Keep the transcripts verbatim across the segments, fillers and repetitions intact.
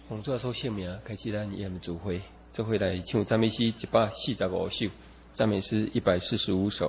奉主所圣名，开始咱宴主会，这回来唱赞美诗一百四十五首，赞美诗一百四十五首。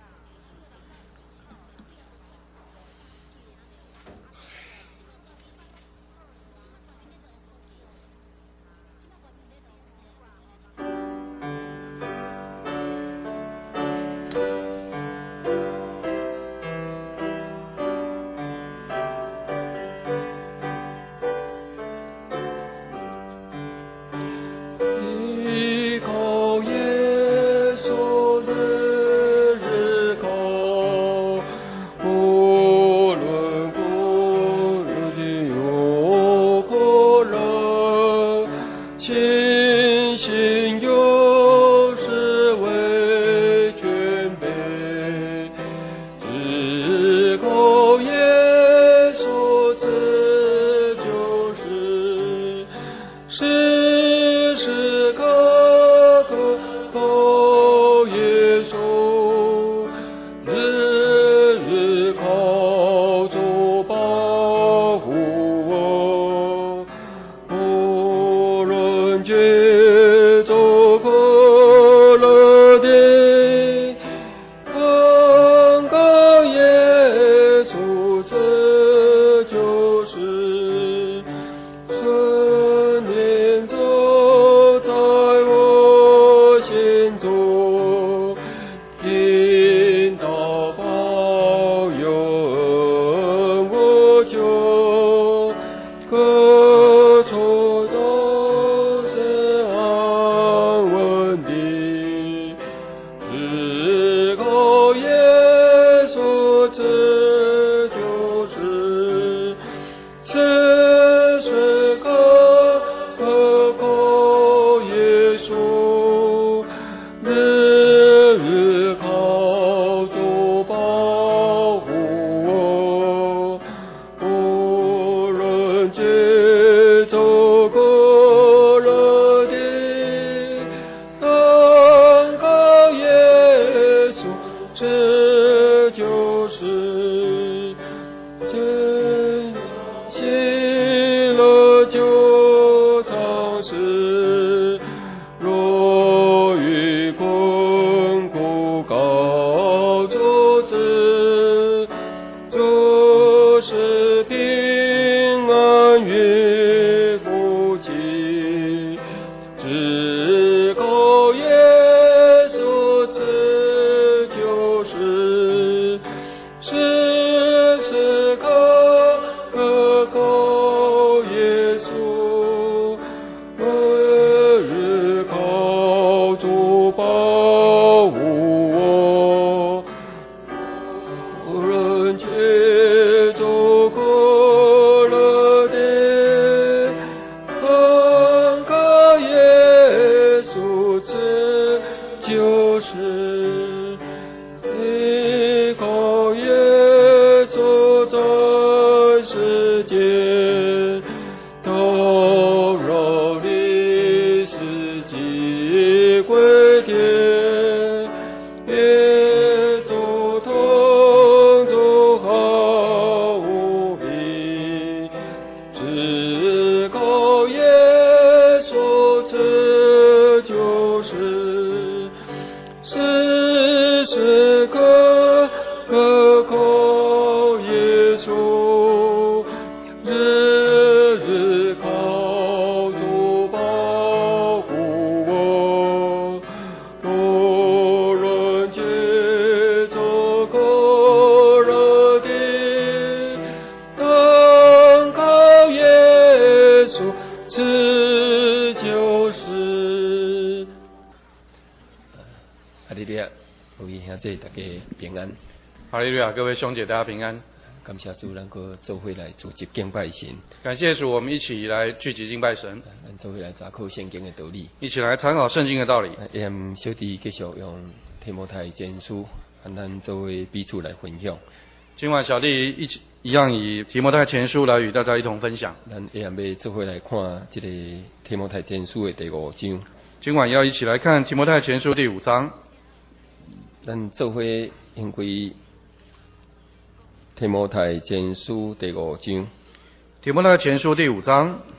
哈利路亚，各位兄姐，大家平安。 感谢主，能够做回来组织敬拜神。 感谢主，我们一起来聚集敬拜神。 咱做回来查考圣经的道理， 一起来参考圣经的道理。 也小弟继续用提摩太前书，和咱作为彼此来分享。 今晚小弟一起一样以提摩太前书来与大家一同分享。 咱也要做回来看这个提摩太前书的第五章。 今晚要一起来看提摩太前书第五章。 咱做回因为提摩太前书第五章。 提摩太前书第五章。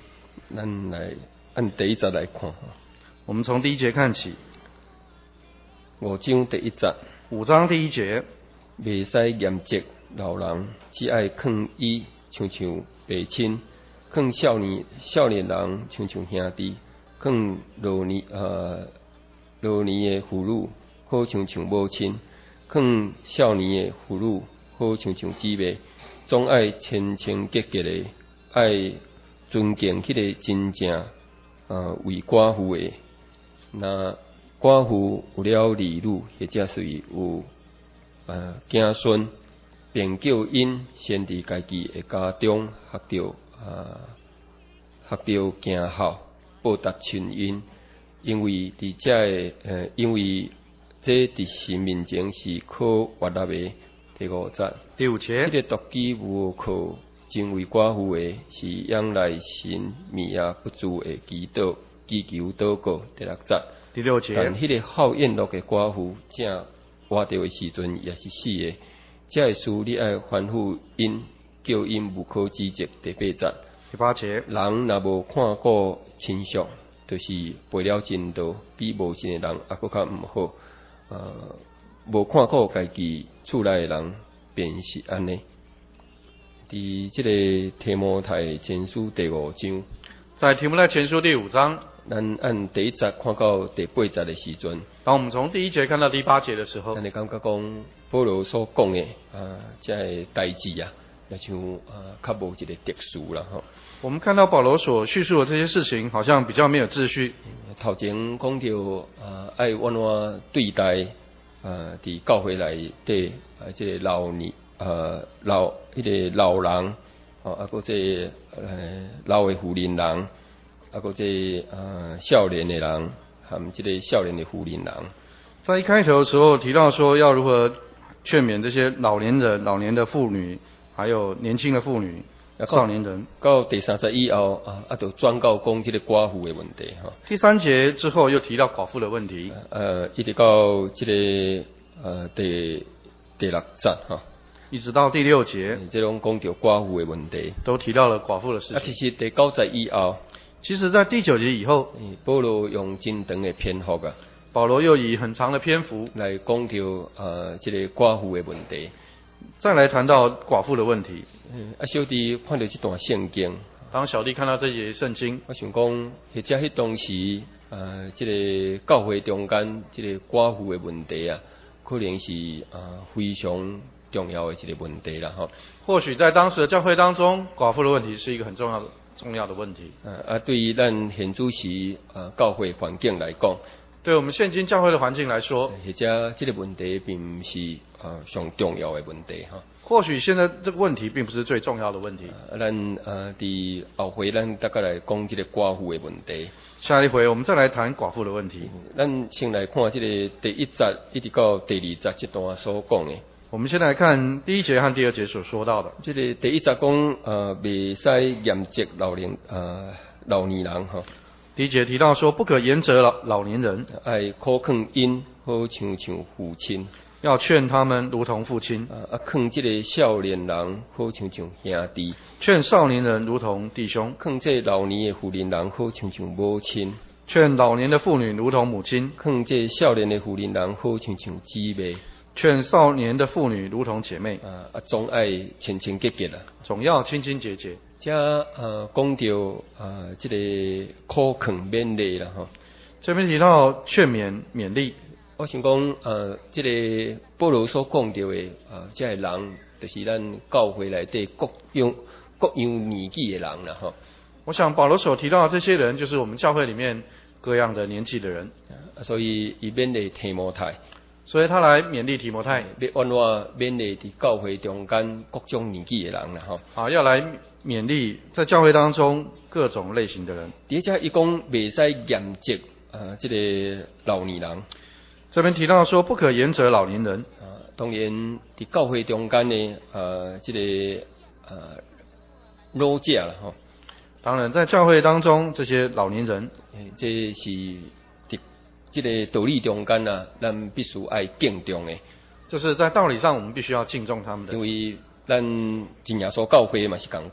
咱来按第一节来看。 我们从第一节看起。 五章第一节。 五章第一节。 袂使严责老人，只爱劝伊亲像爸亲，劝少年少年人亲像兄弟，劝老年呃老年的妇女好亲像母亲，劝少年的妇女好亲像姊妹，总爱清清洁洁的，爱尊敬迄个真正呃为寡妇的。那寡妇有了儿女，或者是有呃子孙，便叫因先伫家己的家中学着呃学着行孝，报答亲因，因为伫遮的呃，因为这伫神面前是可悦纳的。第五节。 第五节。 迄个独居无靠，真为寡妇的，是仰赖神米也不足的祈祷，祈求祷告。第六节。 第六节。 但迄个好宴乐的寡妇，正活着的时阵也是死的，这个事你爱吩咐因，叫因无可指责。第八节。 第八节。人若无看顾亲属，就是背了真道，比无信的人还佫较毋好。呃，无看顾家己厝内的人，便是安尼。伫即个提摩太前书第五章， 在提摩太前书第五章。 咱按第一节看到第八节的时阵， 当我们从第一节看到第八节的时候， 咱会感觉讲保罗所讲的啊，这个代志啊，那像啊较无一个特殊啦吼。 我们看到保罗所叙述的这些事情，好像比较没有秩序。 头前讲到啊，爱安怎对待啊，伫教会内底啊，即个老年啊老迄个老人啊，啊个即呃老的妇人人。啊，个这呃少年的人，和这个少年的妇人人， 在一开头的时候提到说要如何劝勉这些老年人、老年的妇女，还有年轻的妇女、少年人。 到第三节以后啊，啊，就转到讲这个寡妇的问题哈。 第三节之后又提到寡妇的问题。 呃，一直到这个呃第第六节哈， 一直到第六节， 这种讲到寡妇的问题， 都提到了寡妇的事情。 啊，其实第九节以后。 其实，在第九节以后， 保罗用真长的篇幅啊， 保罗又以很长的篇幅来讲到呃这个寡妇的问题， 再来谈到寡妇的问题。 嗯，啊，小弟看到这段圣经， 当小弟看到这节圣经， 我想讲，或者迄当时呃，这个教会中间这个寡妇的问题啊，可能是呃非常重要的一个问题啦吼。 或许在当时的教会当中，寡妇的问题是一个很重要的。重要的问题。 啊，对于咱现主时啊教会环境来讲， 对我们现今教会的环境来说， 或者这个问题并不是啊上重要的问题哈。 或许现在这个问题并不是最重要的问题。 啊，咱呃伫后回咱大概来讲这个寡妇的问题。 下一回我们再来谈寡妇的问题。 咱先来看这个第一节一直到第二节这段所讲的。 我们先来看第一节和第二节所说到的。 这个第一节讲，呃，袂使严责老年呃老年人哈。 第一节提到说，不可严责老老年人， 爱可劝因好像像父亲， 要劝他们如同父亲。 啊，劝这个少年人好像像兄弟， 劝少年人如同弟兄， 劝这老年的妇人人好像像母亲， 劝老年的妇女如同母亲， 劝这少年的妇人人好像像姊妹。 劝少年的妇女如同姐妹， 啊啊，总爱清清洁洁啦， 总要清清洁洁。 这呃讲到啊，这个可劝勉励啦吼。 这边提到劝勉勉励， 我想讲呃，这个保罗所讲到的啊，这个人就是咱教会内底各样各样年纪的人啦吼。 我想保罗所提到的这些人，就是我们教会里面各样的年纪的人。 啊，所以伊勉励提摩太。 所以他来勉励提摩太， 要安怎勉励伫教会中间各种年纪的人啦吼。 啊，要来勉励在教会当中各种类型的人。 而且伊讲袂使严责啊，这个老年人。 这边提到说不可严责老年人。 啊，当然伫教会中间呢，呃，这个呃老者啦吼。 当然，在教会当中，这些老年人， 这是。这个道理中间啊，咱必须爱敬重的， 就是在道理上我们必须要敬重他们的， 因为咱真耶稣教会嘛是同款。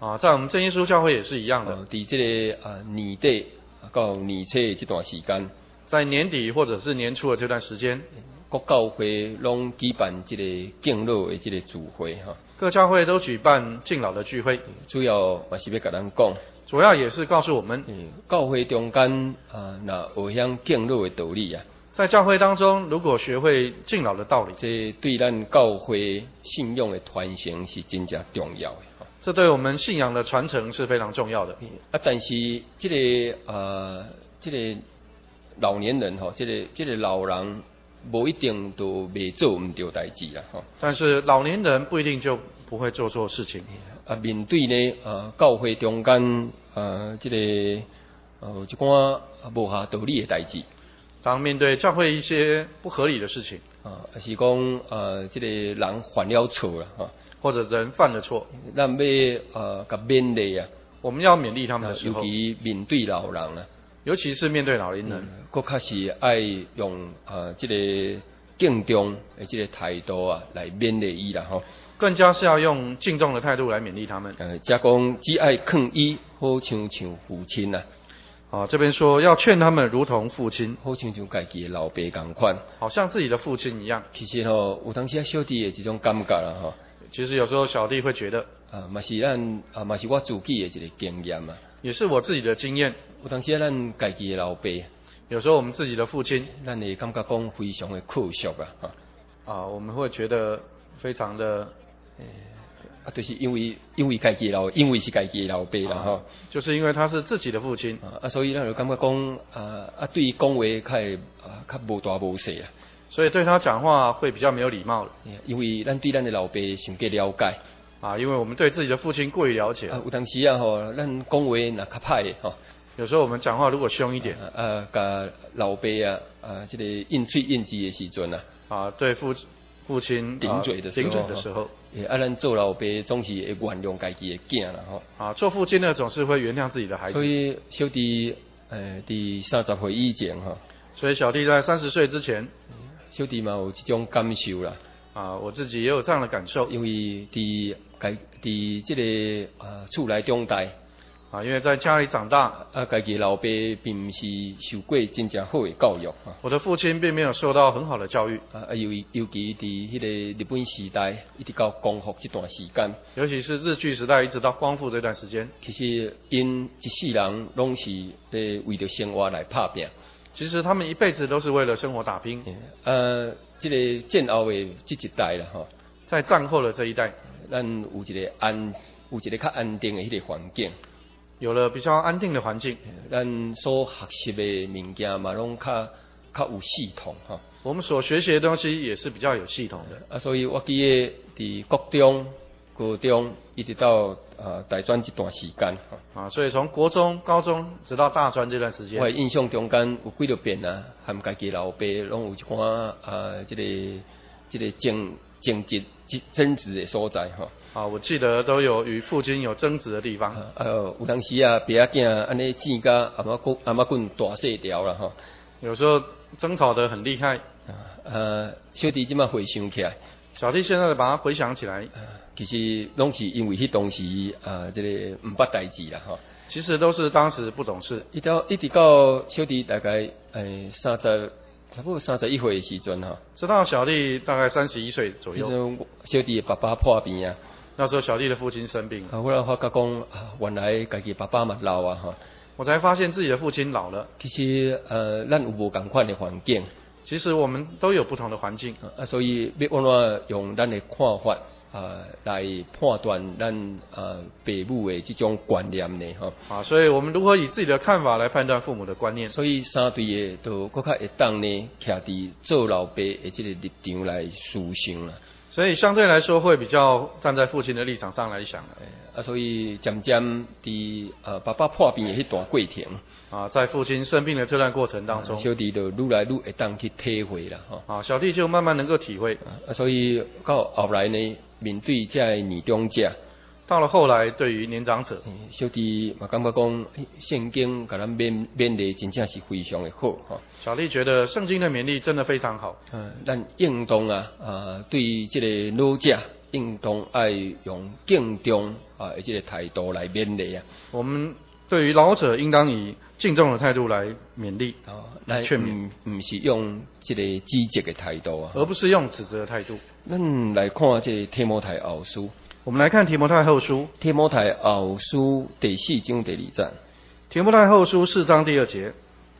啊，在我们真耶稣教会也是一样的。 哦，伫这个啊年底到年初的这段时间， 在年底或者是年初的这段时间， 各教会拢举办这个敬老的这个聚会哈。 各教会都举办敬老的聚会， 主要也是要甲咱讲， 主要也是告诉我们， 教会中间啊，那学晓敬老的道理啊。 在教会当中，如果学会敬老的道理， 这对咱教会信仰的传承是真正重要的。 这对我们信仰的传承是非常重要的。 啊，但是这个呃，这个老年人吼，这个这个老人无一定都未做唔对代志啦吼。 但是老年人不一定就不会做错事情。 啊，面对呢呃教会中间呃这个呃一寡无下道理的代志。 当面对教会一些不合理的事情， 啊，还是讲呃，这个人犯了错了哈， 或者人犯了错， 咱要呃甲勉励啊， 我们要勉励他们的时候， 尤其面对老人啊， 尤其是面对老年人， 更较是爱用呃这个敬重的这个态度啊来勉励伊啦吼， 更加是要用敬重的态度来勉励他们。 呃，加讲只爱劝伊，好像像父亲啊。 啊，这边说要劝他们如同父亲， 好像像家己的老爸同款， 好像自己的父亲一样。 其实吼，有当时啊小弟的这种感觉啦吼。 其实有时候小弟会觉得， 啊，嘛是咱啊，嘛是我自己的一个经验嘛， 也是我自己的经验。 有当时啊，咱家己的老爸， 有时候我们自己的父亲， 咱会感觉讲非常的可惜啊，哈。 啊，我们会觉得非常的。 啊，就是因为因为家己老，因为是家己老爸啦吼、啊， 就是因为他是自己的父亲啊，所以咱就感觉讲啊啊，对伊讲话较啊较无大无小啊， 所以对他讲话会比较没有礼貌了。 因为咱对咱的老爸上过了解啊，因为我们对自己的父亲过于了解。 啊，有当时啊吼，咱讲话若较歹的吼， 有时候我们讲话如果凶一点， 啊，甲老爸啊啊，这个应嘴应字的时阵啊， 啊，对父父亲顶嘴的时候， 顶嘴的时候。 啊，咱做老爸总是会原谅家己的囝啦吼。 啊，做父亲呢总是会原谅自己的孩子。 所以小弟呃，伫三十岁以前吼。 所以小弟在三十岁之前， 小弟嘛有这种感受啦。 啊，我自己也有这样的感受。 因为伫家伫这个啊厝内长大。 啊，因为在家里长大， 啊，家己老爸并毋是受过真正好的教育啊。 我的父亲并没有受到很好的教育。 啊，尤尤其伫迄个日本时代，一直到光复这段时间， 尤其是日据时代一直到光复这段时间， 其实因一世人拢是咧为着生活来打拼。 其实他们一辈子都是为了生活打拼。 呃，这个战后的这一代啦吼， 在战后的这一代， 咱有一个安，有一个较安定的迄个环境。 有了比较安定的环境， 咱所学习的物件嘛，拢较较有系统哈。 我们所学习的东西也是比较有系统的啊，所以我记得伫国中、高中一直到呃大专这段时间啊，所以从国中、高中直到大专这段时间， 我印象中间有几多遍啊，含家己老爸拢有一寡啊，这个这个争争执、争执的所在哈。 啊，我记得都有与父亲有争执的地方。 呃，有当时啊，爸仔囝安尼见甲阿妈棍阿妈棍大细条啦吼。 有时候争吵得很厉害。 呃，小弟即马回想起来， 小弟现在把它回想起来， 其实拢是因为迄当时啊，这个毋捌代志啦吼。 其实都是当时不懂事。 一到一直到小弟大概诶三十。差不多三十一岁的时阵哈， 直到小弟大概三十一岁左右， 小弟的爸爸破病啊， 那时候小弟的父亲生病， 啊，我来发觉讲啊，原来家己爸爸嘛老啊哈， 我才发现自己的父亲老了。 其实呃，咱有无共款的环境， 其实我们都有不同的环境啊，所以要安怎用咱的看法啊来判断咱啊父母的这种观念呢哈， 啊，所以我们如何以自己的看法来判断父母的观念？ 所以三对的都更较会当呢，徛伫做老爸的这个立场来思想啦。 所以相对来说会比较站在父亲的立场上来想， 啊，所以渐渐伫呃爸爸破病的迄段过程， 啊，在父亲生病的这段过程当中， 小弟就愈来愈会当去体会啦，吼。 啊，小弟就慢慢能够体会。 啊，所以到后来呢，面对这个年长者， 到了后来，对于年长者， 小弟嘛感觉讲，圣经甲咱勉勉励真正是非常的好，吼。 小弟觉得圣经的勉励真的非常好。 嗯，咱应当啊，啊，对这个老者应当爱用敬重啊，而这个态度来勉励啊。 我们对于老者应当以敬重的态度来勉励、 哦、 来劝勉， 唔是用这个指责的态度啊， 而不是用指责的态度。 咱来看这个提摩太后书， 我们来看提摩太后书， 提摩太后书第四章第二节。 提摩太后书四章第二节，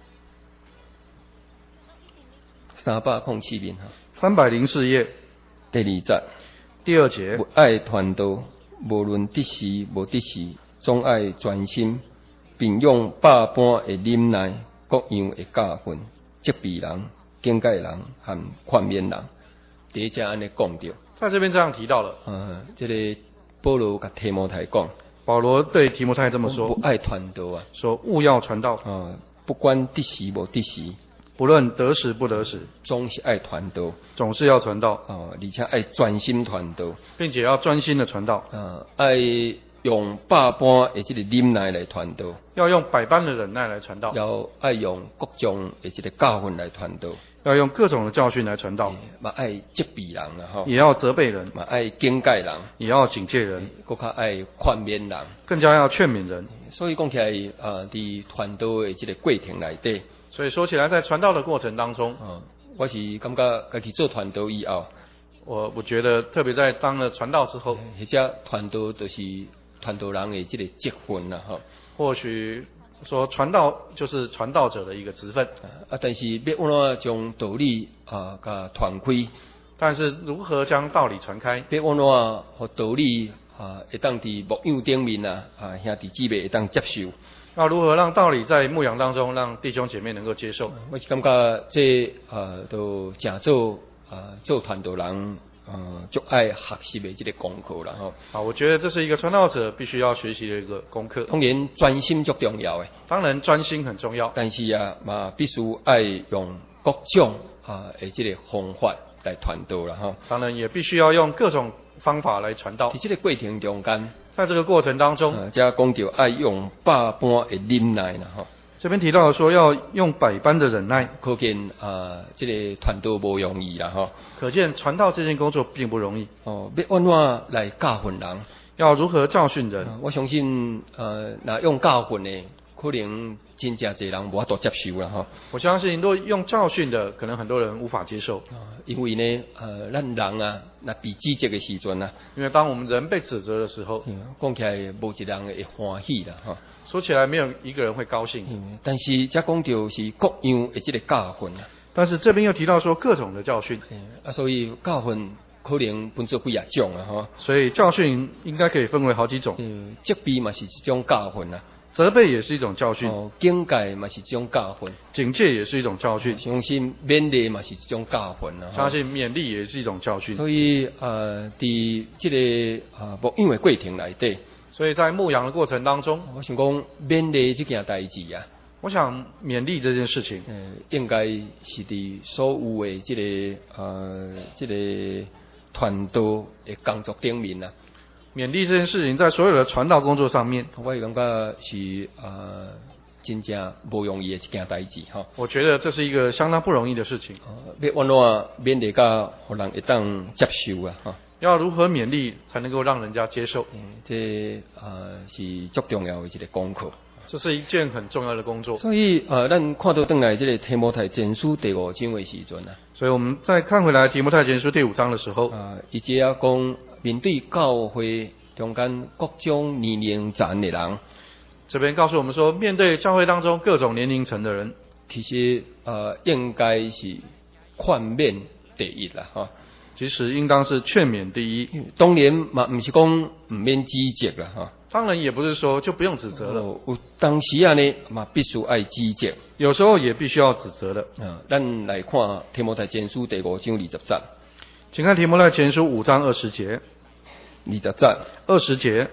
三百零四面哈， 三百零四页， 第二节， 第二节， 爱传道，无论得时无得时，总爱专心，并用百般的忍耐，各样的教训，责备人、警戒人和劝勉人。第一节安尼讲到， 在这边这样提到了， 嗯，这个保罗甲提摩太讲， 保罗对提摩太这么说， 不爱传道啊， 说务要传道， 啊，不管得时无得时， 不论得时不得时， 总是爱传道， 总是要传道， 哦，而且爱专心传道， 并且要专心的传道， 啊，爱用百般的这个忍耐来传道， 要用百般的忍耐来传道， 要爱用各种的这个教训来传道， 要用各种的教训来传道， 嘛爱责备人啊，吼， 也要责备人， 嘛爱警戒人， 也要警戒人， 更较爱劝勉人， 更加要劝勉人。 所以讲起来，啊，伫传道的这个过程内底， 所以说起来，在传道的过程当中， 啊，我是感觉家己做传道以后， 我我觉得特别在当了传道之后， 或者传道就是传道人的这个职分啦，吼。 或许说传道就是传道者的一个职分啊，但是要安怎将道理啊，甲传开？ 但是如何将道理传开？ 要安怎互道理啊，会当伫牧养顶面啊，啊兄弟姊妹会当接受？ 要如何让道理在牧养当中，让弟兄姐妹能够接受？ 我是感觉这啊，都正做啊，做传道人。呃，就爱学习的这个功课啦吼。 啊，我觉得这是一个传道者必须要学习的一个功课。 当然，专心最重要的。 当然，专心很重要。 但是啊，嘛必须爱用各种啊的这个方法来传道啦吼。 当然，也必须要用各种方法来传道。 在这个过程中间， 在这个过程当中， 呃，这讲到爱用百般的忍耐啦吼。 这边提到说要用百般的忍耐， 可见啊，这个传道不容易啦吼。 可见传道这件工作并不容易。 哦，要安怎来教训人？ 要如何教训人？ 呃、我相信，呃，那用教训的，可能真正侪人无法度接受啦吼。 我相信，若用教训的，可能很多人无法接受。 啊，因为呢，呃，咱人啊，那被指责的时阵啊， 因为当我们人被指责的时候， 讲起来无一人会欢喜啦吼。 说起来没有一个人会高兴， 嗯、但是这讲到是各样的这个教训啊。 但是这边又提到说各种的教训， 嗯、啊，所以教训可能分做几啊种啊吼。 所以教训应该可以分为好几种。 嗯，责备嘛是一种教训啊， 责备也是一种教训， 哦，警戒嘛是一种教训， 警戒也是一种教训， 相信勉励嘛是一种教训啊。 相信勉励也是一种教训。 所以呃，伫这个啊牧养的过程内底。 所以在牧羊的过程当中， 我想讲勉励这件代志啊， 我想勉励这件事情， 呃，应该是伫所有的这个呃这个传道的工作顶面啊。 勉励这件事情在所有的传道工作上面， 我感觉是呃真正不容易的一件代志哈。 我觉得这是一个相当不容易的事情。 呃，要安怎勉励甲互人会当接受啊哈。 要如何勉励才能够让人家接受？ 嗯，这呃是最重要的一个功课。 这是一件很重要的工作。 所以呃，咱看到转来这个提摩太前书第五章的时阵啊， 所以我们再看回来提摩太前书第五章的时候， 啊，伊即啊讲面对教会中间各种年龄层的人， 这边告诉我们说，面对教会当中各种年龄层的人， 其实呃应该是劝勉第一啦哈。 其实应当是劝勉第一， 当然嘛，唔是讲唔免指责啦哈。 当然也不是说就不用指责了， 哦、有当时啊呢嘛必须爱指责， 有时候也必须要指责的。 啊，咱来看提摩太前书第五章二十节， 请看提摩太前书五章二十节， 二十节， 二十节，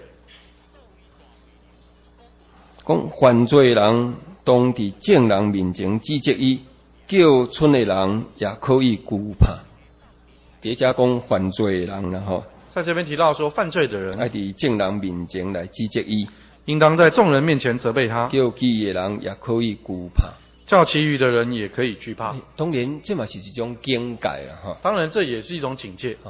讲犯罪人当伫正人面前指责伊，叫村的人也可以惧怕。第一讲犯罪人啦吼， 在这边提到说犯罪的人， 爱伫正人面前来指责伊， 应当在众人面前责备他， 叫其余的人也可以惧怕， 叫其余的人也可以惧怕。 当然，这嘛是一种警戒啦吼。 当然，这也是一种警戒。 哦，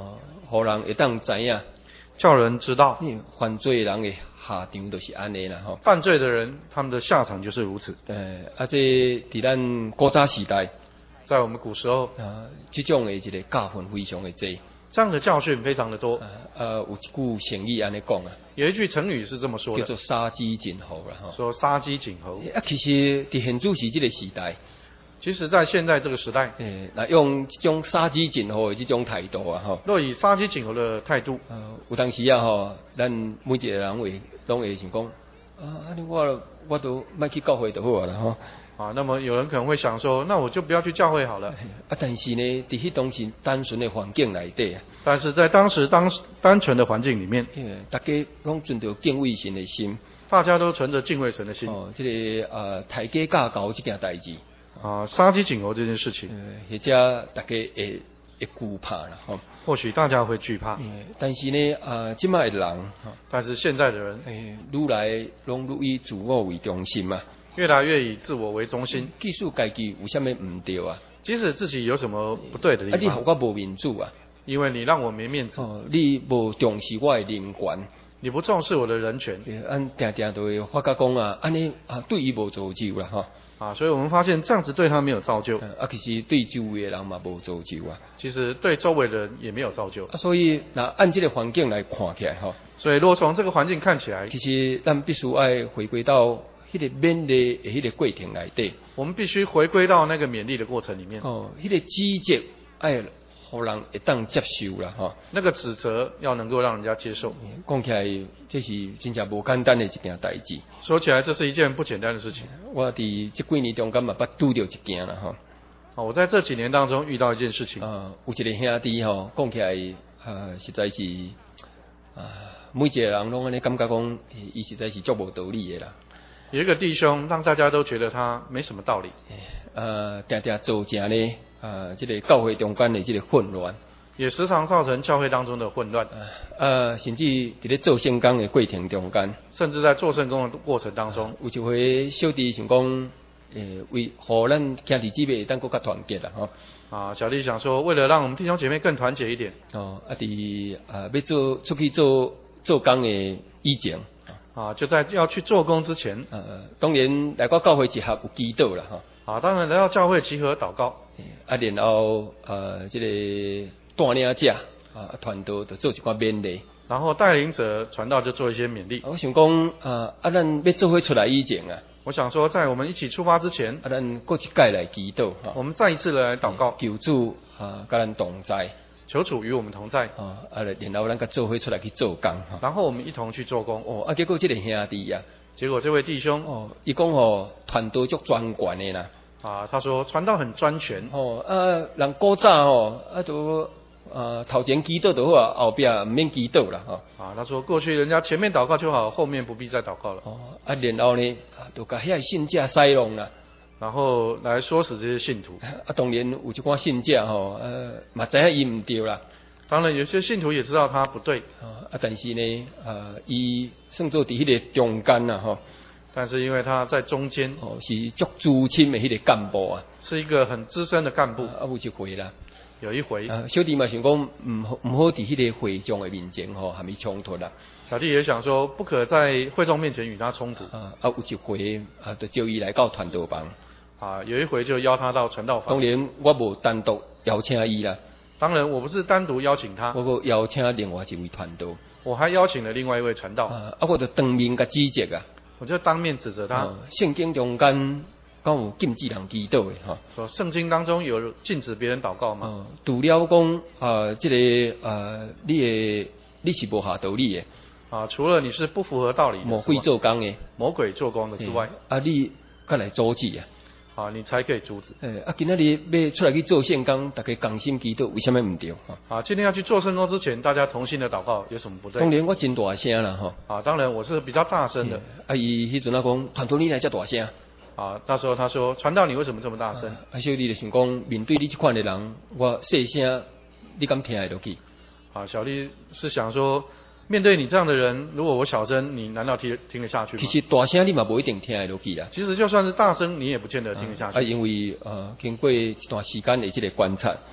互人会当知影， 叫人知道， 犯罪人的下场就是安尼啦吼。 犯罪的人，他们的下场就是如此。 诶，啊，这伫咱古早时代， 在我们古时候， 啊，这种的一个教训非常的多。 这样的教训非常的多。 呃，有一句成语安尼讲啊， 有一句成语是这么说的， 叫做杀鸡儆猴啦吼。 说杀鸡儆猴。 啊，其实伫现主时这个时代， 其实在现在这个时代， 诶，那用这种杀鸡儆猴的这种态度啊吼， 若以杀鸡儆猴的态度， 呃，有当时啊吼，咱每一个人会拢会想讲，啊，安尼我我都莫去教会就好啊啦吼。 啊，那么有人可能会想说，那我就不要去教会好了。 啊，但是呢，伫迄当时单纯的环境内底啊， 但是在当时当单纯的环境里面， 大家拢存着敬畏神的心， 大家都存着敬畏神的心。 哦，这个呃，抬价架高这件代志， 啊，杀鸡儆猴这件事情， 呃，或者大家会会惧怕啦，吼。 或许大家会惧怕。 嗯，但是呢，啊，即卖的人， 但是现在的人， 诶，愈来拢愈以自我为中心嘛。 越来越以自我为中心， 即使家己有啥物唔对啊， 即使自己有什么不对的地方， 啊，你互我无面子啊， 因为你让我没面子， 哦，你无重视我的人权， 你不重视我的人权， 按定定都会发觉讲啊，安尼啊对伊无造就啦吼， 啊，所以我们发现这样子对他没有造就， 啊，其实对周围的人嘛无造就啊， 其实对周围的人也没有造就， 啊，所以那按这个环境来看起来吼， 所以如果从这个环境看起来， 其实咱必须爱回归到迄个勉励的迄个过程内底， 我们必须回归到那个勉励的过程里面。 哦，迄个指责爱互人会当接受啦，吼。 那个指责要能够让人家接受。 讲起来，这是真正无简单的一件代志。 说起来，这是一件不简单的事情。 我伫这几年中间嘛，捌拄着一件啦，吼。 哦，我在这几年当中遇到一件事情。 啊，有一个兄弟吼，讲起来，啊，实在是啊，每一个人拢安尼感觉讲，伊实在是足无道理的啦。 有一个弟兄，让大家都觉得他没什么道理。 呃，定定造成呢，啊，这个教会中间的这个混乱， 也时常造成教会当中的混乱。 呃，甚至伫咧做圣工的过程中间， 甚至在做圣工的过程当中， 有一回小弟想讲，诶，为互咱兄弟姊妹当更较团结啦，吼。 啊，小弟想说，为了让我们弟兄姐妹更团结一点， 哦，啊，伫啊要做出去做做工的以前。 啊，就在要去做工之前， 呃，当然来到教会集合有祈祷啦，哈。 啊，当然来到教会集合祷告， 啊，然后呃，这个带领者啊，团队就做一寡勉励， 然后带领者传道就做一些勉励。 我想讲啊，啊，咱要做伙出来以前啊， 我想说，在我们一起出发之前， 啊，咱过一届来祈祷，哈， 我们再一次来祷告， 求主啊，甲咱同在。 求主与我们同在， 啊，啊，然后咱个做伙出来去做工，哈。 然后我们一同去做工。 哦，啊，结果这个兄弟啊， 结果这位弟兄， 哦，伊讲吼，团队足专权的啦。 啊，他说传道很专权。 哦，啊，人古早吼，啊都呃头前祈祷就好啊，后壁唔免祈祷啦，吼。 啊，他说过去人家前面祷告就好，后面不必再祷告了。 哦，啊，然后呢，啊，就甲遐信者使弄啦。 然后来说死这些信徒。 啊，当然有一寡信者吼，呃，嘛知影伊唔对啦。 当然有些信徒也知道他不对。 啊，但是呢，呃，伊算做伫迄个中间啦，吼。 但是因为他在中间， 哦，是足资深的迄个干部啊， 是一个很资深的干部。 啊，有一回啦， 有一回， 啊，小弟嘛想讲，唔好唔好伫迄个会众的面前吼，含伊冲突啦。 小弟也想说，不可在会众面前与他冲突。 啊，啊，有一回啊，就叫伊来到传道房。 啊，有一回就邀他到传道房。 当然，我无单独邀请伊啦。 当然，我不是单独邀请他， 我个邀请另外一位传道。 我还邀请了另外一位传道。 啊，啊，我就当面甲指责啊。 我就当面指责他。 圣经中间敢有禁止人祈祷的哈？ 说圣经当中有禁止别人祷告吗？ 哦，除了讲啊，这个呃，你的你是无下道理的。 啊，除了你是不符合道理的， 魔鬼做工的， 魔鬼做工的之外， 啊，你才来阻止啊。 啊，你才可以阻止。 诶，啊，今仔日要出来去做圣工，大家同心祈祷，为什么唔对？ 啊，今天要去做圣工之前，大家同心的祷告有什么不对？ 当然我真大声啦，吼。 啊，当然我是比较大声的。 啊，伊迄阵啊讲，传道你来遮大声。 啊，那时候他说，传道你为什么这么大声？ 啊，小弟就想讲，面对你这款的人，我细声，你敢听得落去？ 啊，小弟是想说。面对你这样的人，如果我小声，你难道听听得下去吗？ 其实大声你嘛不一定听得落去啦。 其实就算是大声，你也不见得听得下去。 啊，因为呃，经过一段时间的这个观察，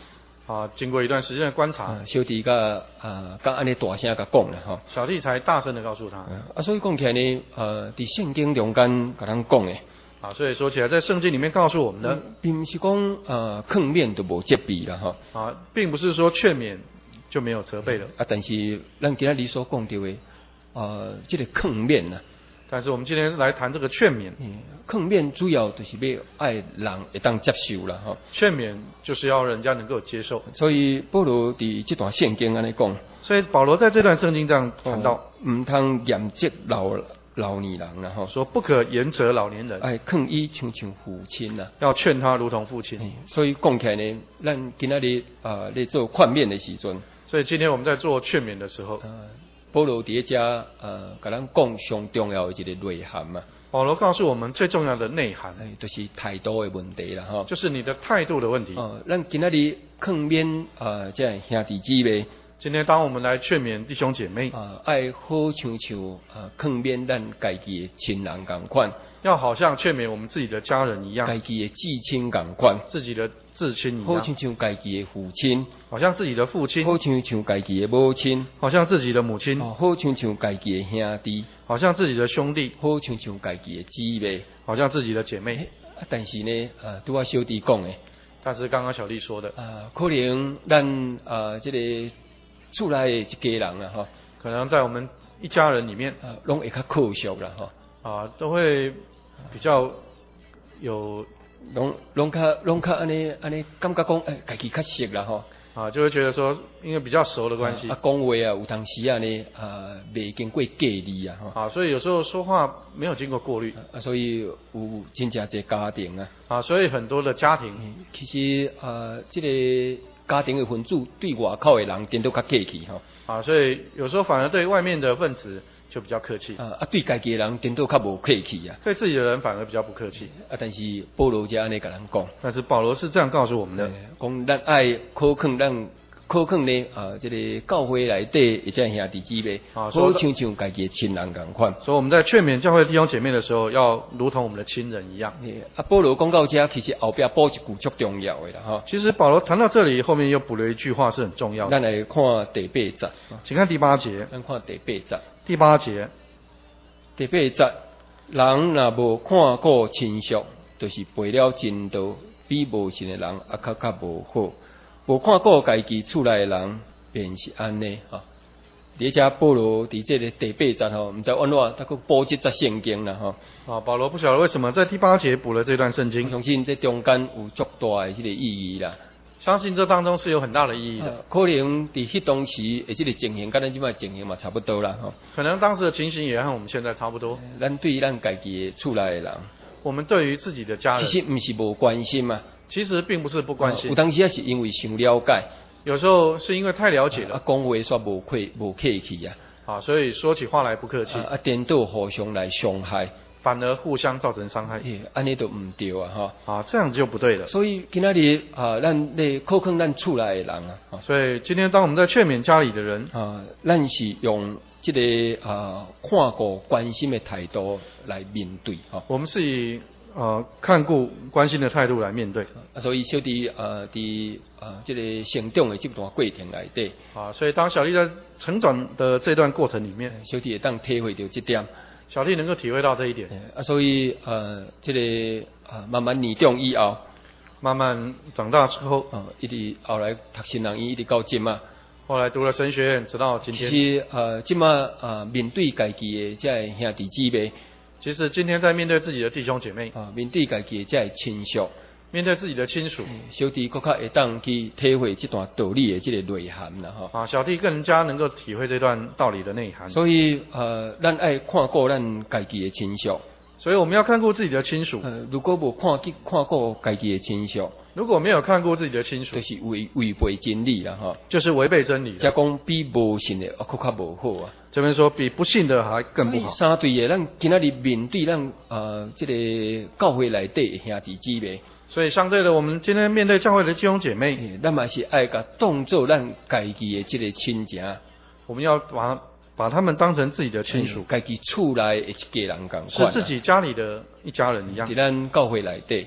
啊，经过一段时间的观察， 啊，小弟甲啊，甲安尼大声甲讲啦吼。 小弟才大声的告诉他。 啊，所以讲起来呢，呃，伫圣经中间甲咱讲诶。 啊，所以说起来，在圣经里面告诉我们的， 并不是讲呃劝勉就无责备啦吼。 啊，并不是说劝勉就没有责备了。 啊，但是咱今仔日所讲到的，呃，这个劝勉呐。 但是我们今天来谈这个劝勉。 嗯，劝勉主要就是要爱人会当接受啦吼。 劝勉就是要人家能够接受。 所以保罗伫这段圣经安尼讲。 所以保罗在这段圣经这样谈到， 唔通严责老老年人啦吼。 说不可严责老年人。 哎，劝伊像像父亲呐。 要劝他如同父亲。 所以讲起来呢，咱今仔日啊咧做劝勉的时阵。 所以今天我们在做劝勉的时候。 呃保罗伫遮呃，甲咱讲上重要的一个内涵嘛。 保罗告诉我们最重要的内涵， 哎，就是态度的问题啦，吼。 就是你的态度的问题。 哦，咱今仔日劝勉啊，即系兄弟姊妹。 今天当我们来劝勉弟兄姐妹， 啊，爱好像像啊，劝勉咱家己的亲人共款。 要好像劝勉我们自己的家人一样， 家己的至亲共款， 自己的至亲一样， 好像像家己的父亲， 好像自己的父亲， 好像像家己的母亲， 好像自己的母亲， 哦，好像像家己的兄弟， 好像自己的兄弟， 好像像家己的姊妹， 好像自己的姐妹。 啊，但是呢，啊，拄我小弟讲的， 但是刚刚小弟说的， 啊，可能咱啊，这个厝内的一家人啊，哈， 可能在我们一家人里面， 啊，拢会较可惜啦，哈， 啊，都会比较有， 拢拢较拢较安尼安尼感觉讲，哎，家己较熟啦，吼。 啊，就会觉得说，因为比较熟的关系， 啊，讲话啊，有当时啊呢，啊，未经过过滤啊， 哈。啊，所以有时候说话没有经过过滤， 啊，所以有真正侪家庭啊， 啊，所以很多的家庭， 嗯、其实啊，这个家庭的分子对外口的人变得较客气吼。 啊，所以有时候反而对外面的分子就比较客气。 啊，啊，对家己的人变得较无客气啊。 对自己的人反而比较不客气。 啊，但是保罗就安尼甲咱讲。 但是保罗是这样告诉我们的， 讲咱爱考劝咱考劝呢啊，这个教会内底一只兄弟姊妹，好像像家己的亲人共款。 所以我们在劝勉教会弟兄姐妹的时候，要如同我们的亲人一样。 啊，保罗讲到这，其实后边补一句足重要的啦哈。 其实保罗谈到这里，后面又补了一句话是很重要的。 咱来看第八节， 请看第八节。 咱看第八节。 第八节， 第八节，人若无看顾亲属，就是背了真道，比无信的人还较较无好。无看顾家己厝内的人，便是安尼哈。伫遮保罗伫这个第八节吼，毋知安怎，他佫补这节圣经啦吼。 啊，保罗不晓得为什么在第八节补了这段圣经。 相信这中间有足大的这个意义啦。 相信这当中是有很大的意义的。 啊、可能伫迄当时的这个情形，跟咱即摆情形嘛差不多啦吼。 可能当时的情形也和我们现在差不多。 咱对咱家己的厝内的人， 我们对于自己的家人， 其实毋是无关心嘛。 其实并不是不关心， 有当时也是因为伤了解， 有时候是因为太了解了， 啊，讲话煞无客无客气啊， 啊，所以说起话来不客气， 啊，颠倒互相来伤害， 反而互相造成伤害， 安尼都唔对啊，哈， 啊，这样就不对了。 所以今仔日啊，咱咧考劝咱厝内的人啊， 所以今天当我们在劝勉家里的人啊，咱是用这个啊看顾关心的态度来面对，哈， 我们是以。呃，看顾关心的态度来面对， 啊，所以小弟呃，伫呃这个成长的这段过程内底， 啊，所以当小弟在成长的这段过程里面， 小弟会当体会到这点， 小弟能够体会到这一点， 啊，所以呃，这个啊慢慢年长以后， 慢慢长大之后， 啊，一直后来读新人医，一直到今嘛， 后来读了神学院，直到今天， 其实呃，今嘛啊面对家己的这兄弟姊妹。 其实今天在面对自己的弟兄姐妹， 啊，面对家己的这亲属， 面对自己的亲属， 小弟更较会当去体会这段道理的这个内涵啦，哈。 啊，小弟更加能够体会这段道理的内涵。 所以呃，咱爱看顾咱家己的亲属， 所以我们要看顾自己的亲属。 呃，如果无看看顾家己的亲属， 如果没有看顾自己的亲属， 就是违违背真理啦，哈。 就是违背真理。 再讲比无信的，更较无好啊。 这边说比不信的还更不好。 三对的，咱今仔日面对咱呃这个教会内底兄弟姊妹， 所以相对的，我们今天面对教会的弟兄姐妹， 咱嘛是爱甲当做咱家己的这个亲情， 我们要把把他们当成自己的亲属， 家己厝内的一家人共款， 是自己家里的一家人一样。 在咱教会内底，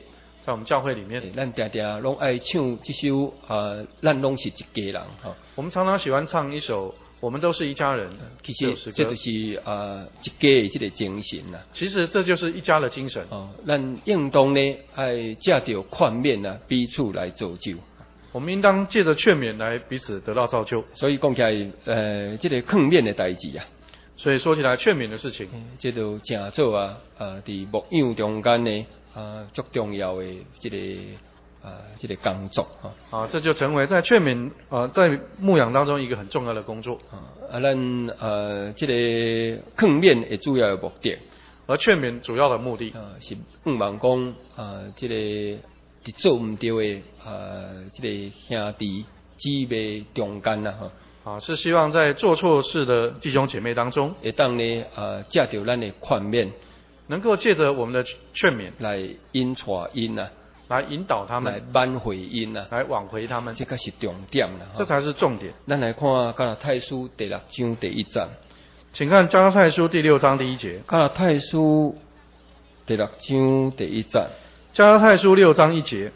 在我们教会里面， 咱常常拢爱唱这首啊，咱拢是一家人哈。 我们常常喜欢唱一首。我们都是一家人， 其实这就是呃一家的这个精神啦。 其实这就是一家的精神。 哦，咱应当呢，爱借着劝勉啊，彼此来造就。 我们应当借着劝勉来彼此得到造就。 所以讲起来，呃，这个劝勉的代志啊。 所以说起来劝勉的事情， 嗯、这都正做啊，呃，伫牧养中间呢，啊，最重要的这个。啊，这个工作哈， 啊，这就成为在劝勉啊，在牧养当中一个很重要的工作啊。啊，咱呃，这个劝勉的主要的目的， 而劝勉主要的目的啊，是希望讲啊，这个伫做唔对的啊，这个兄弟姊妹中间呐哈， 啊，是希望在做错事的弟兄姐妹当中， 会当呢啊，借着咱的劝勉， 能够借着我们的劝勉来引带因呐。 来引导他们， 来挽回因呐， 来挽回他们， 这个是重点啦， 这才是重点。 咱来看《加拉太书》第六章第一章， 请看《加拉太书》第六章第一节，《 加拉太书》第六章第一章， 《加拉太书》六章一节，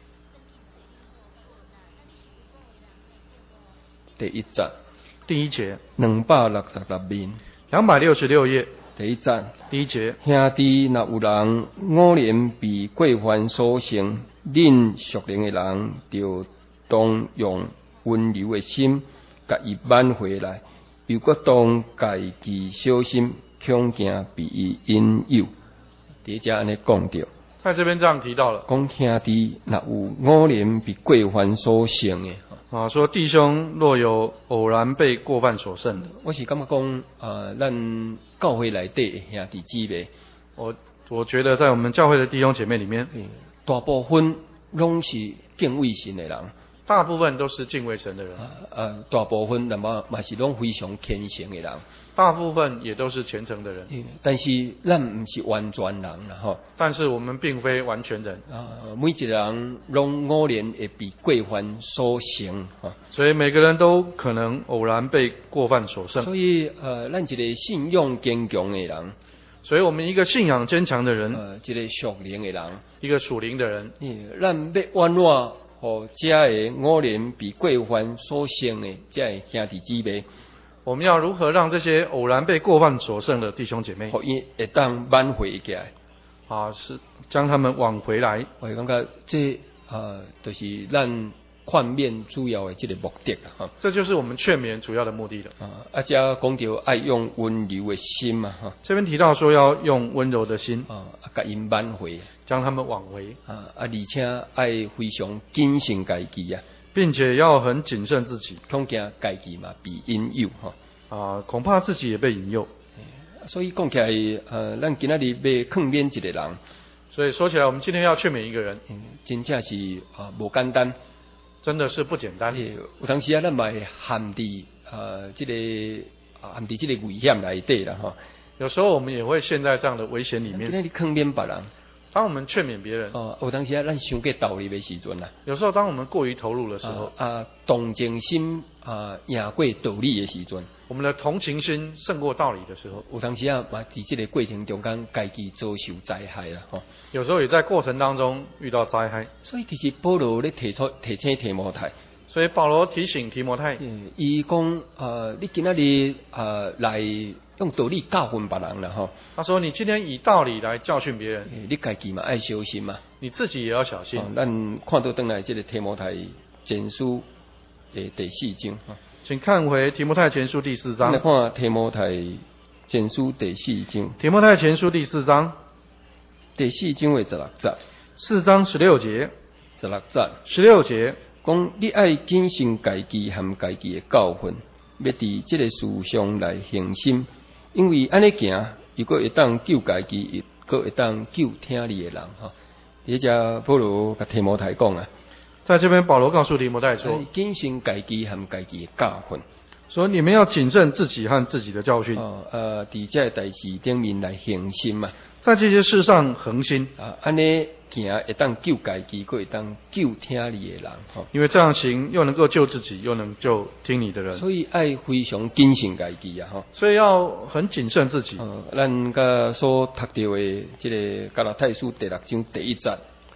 第一章， 第一节， 两百六十六面， 两百六十六页。 第一章， 第一节， 兄弟若有人五年被过犯所胜，恁属灵的人就当用温柔的心，甲伊挽回来，又搁当家己小心，恐惊被伊引诱。第一节安尼讲到， 在这边这样提到了， 讲兄弟若有五年被过犯所胜的。 啊，说弟兄若有偶然被过犯所胜的， 我是感觉讲，呃，咱教会内底兄弟姊妹， 我我觉得在我们教会的弟兄姐妹里面， 大部分拢是敬畏神的人， 大部分都是敬畏神的人， 啊，呃，大部分那么嘛是拢非常虔诚的人， 大部分也都是虔诚的人， 但是咱唔是完全人啦吼， 但是我们并非完全人， 啊，每一个人拢偶然会被过犯所胜，哈， 所以每个人都可能偶然被过犯所胜， 所以呃，咱一个信仰坚强的人， 所以我们一个信仰坚强的人， 呃，一个属灵的人， 一个属灵的人， 咱要挽回。互这个五年被过犯所胜的这个兄弟姊妹， 我们要如何让这些偶然被过犯所胜的弟兄姐妹， 互伊会当挽回起来， 啊，是将他们挽回来。 我感觉这呃，就是咱劝勉主要的这个目的啦，哈。 这就是我们劝勉主要的目的了。 啊，啊，这讲到爱用温柔的心嘛，哈。 这边提到说要用温柔的心， 啊，甲因挽回。将他们挽回啊，啊，而且爱非常谨慎家己啊， 并且要很谨慎自己， 恐惊家己嘛被引诱哈， 啊，恐怕自己也被引诱。 所以讲起来，呃，咱今仔日要劝勉一个人， 所以说起来，我们今天要劝勉一个人， 嗯、真正是啊无简单， 真的是不简单。 有当时啊，咱嘛会陷伫呃这个陷伫这个危险内底啦哈。 有时候我们也会陷在这样的危险里面。 今仔日劝勉别人。 当我们劝勉别人， 哦，有当时啊，咱伤过道理的时阵啦。 有时候，当我们过于投入的时候， 啊，啊同情心啊赢过道理的时阵， 我们的同情心胜过道理的时候， 有当时啊，嘛伫这个过程中间，家己遭受灾害啦，吼。 有时候也在过程当中遇到灾害。 所以其实保罗咧提出提醒提摩太， 所以保罗提醒提摩太， 伊讲呃，你今仔日呃来。用道理教训别人了哈。 他说：“你今天以道理来教训别人， 你家己嘛爱小心嘛， 你自己也要小心。” 咱、哦、看到登来这个提摩太前书的第四章， 请看回提摩太前书第四章。 来看提摩太前书第四章。 提摩太前书第四章， 第四章的十六节。 四章十六节。 十六节。 十六节讲你爱谨慎家己和家己的教训，要伫这个事上来恒心。因为安尼行，如果会当救家己，亦搁会当救听你的人哈。这只保罗甲提摩太讲啊， 在这边保罗告诉提摩太说：“ 谨慎家己和家己的教训， 说你们要谨慎自己和自己的教训。 哦，呃，伫这代志顶面来恒心嘛， 在这些事上恒心啊，安尼行会当救家己，搁会当救听你的人哈。 因为这样行，又能够救自己，又能救听你的人。 所以爱非常谨慎家己啊哈。 所以要很谨慎自己。 呃，咱甲所读到的这个加拉太书第六章第一节，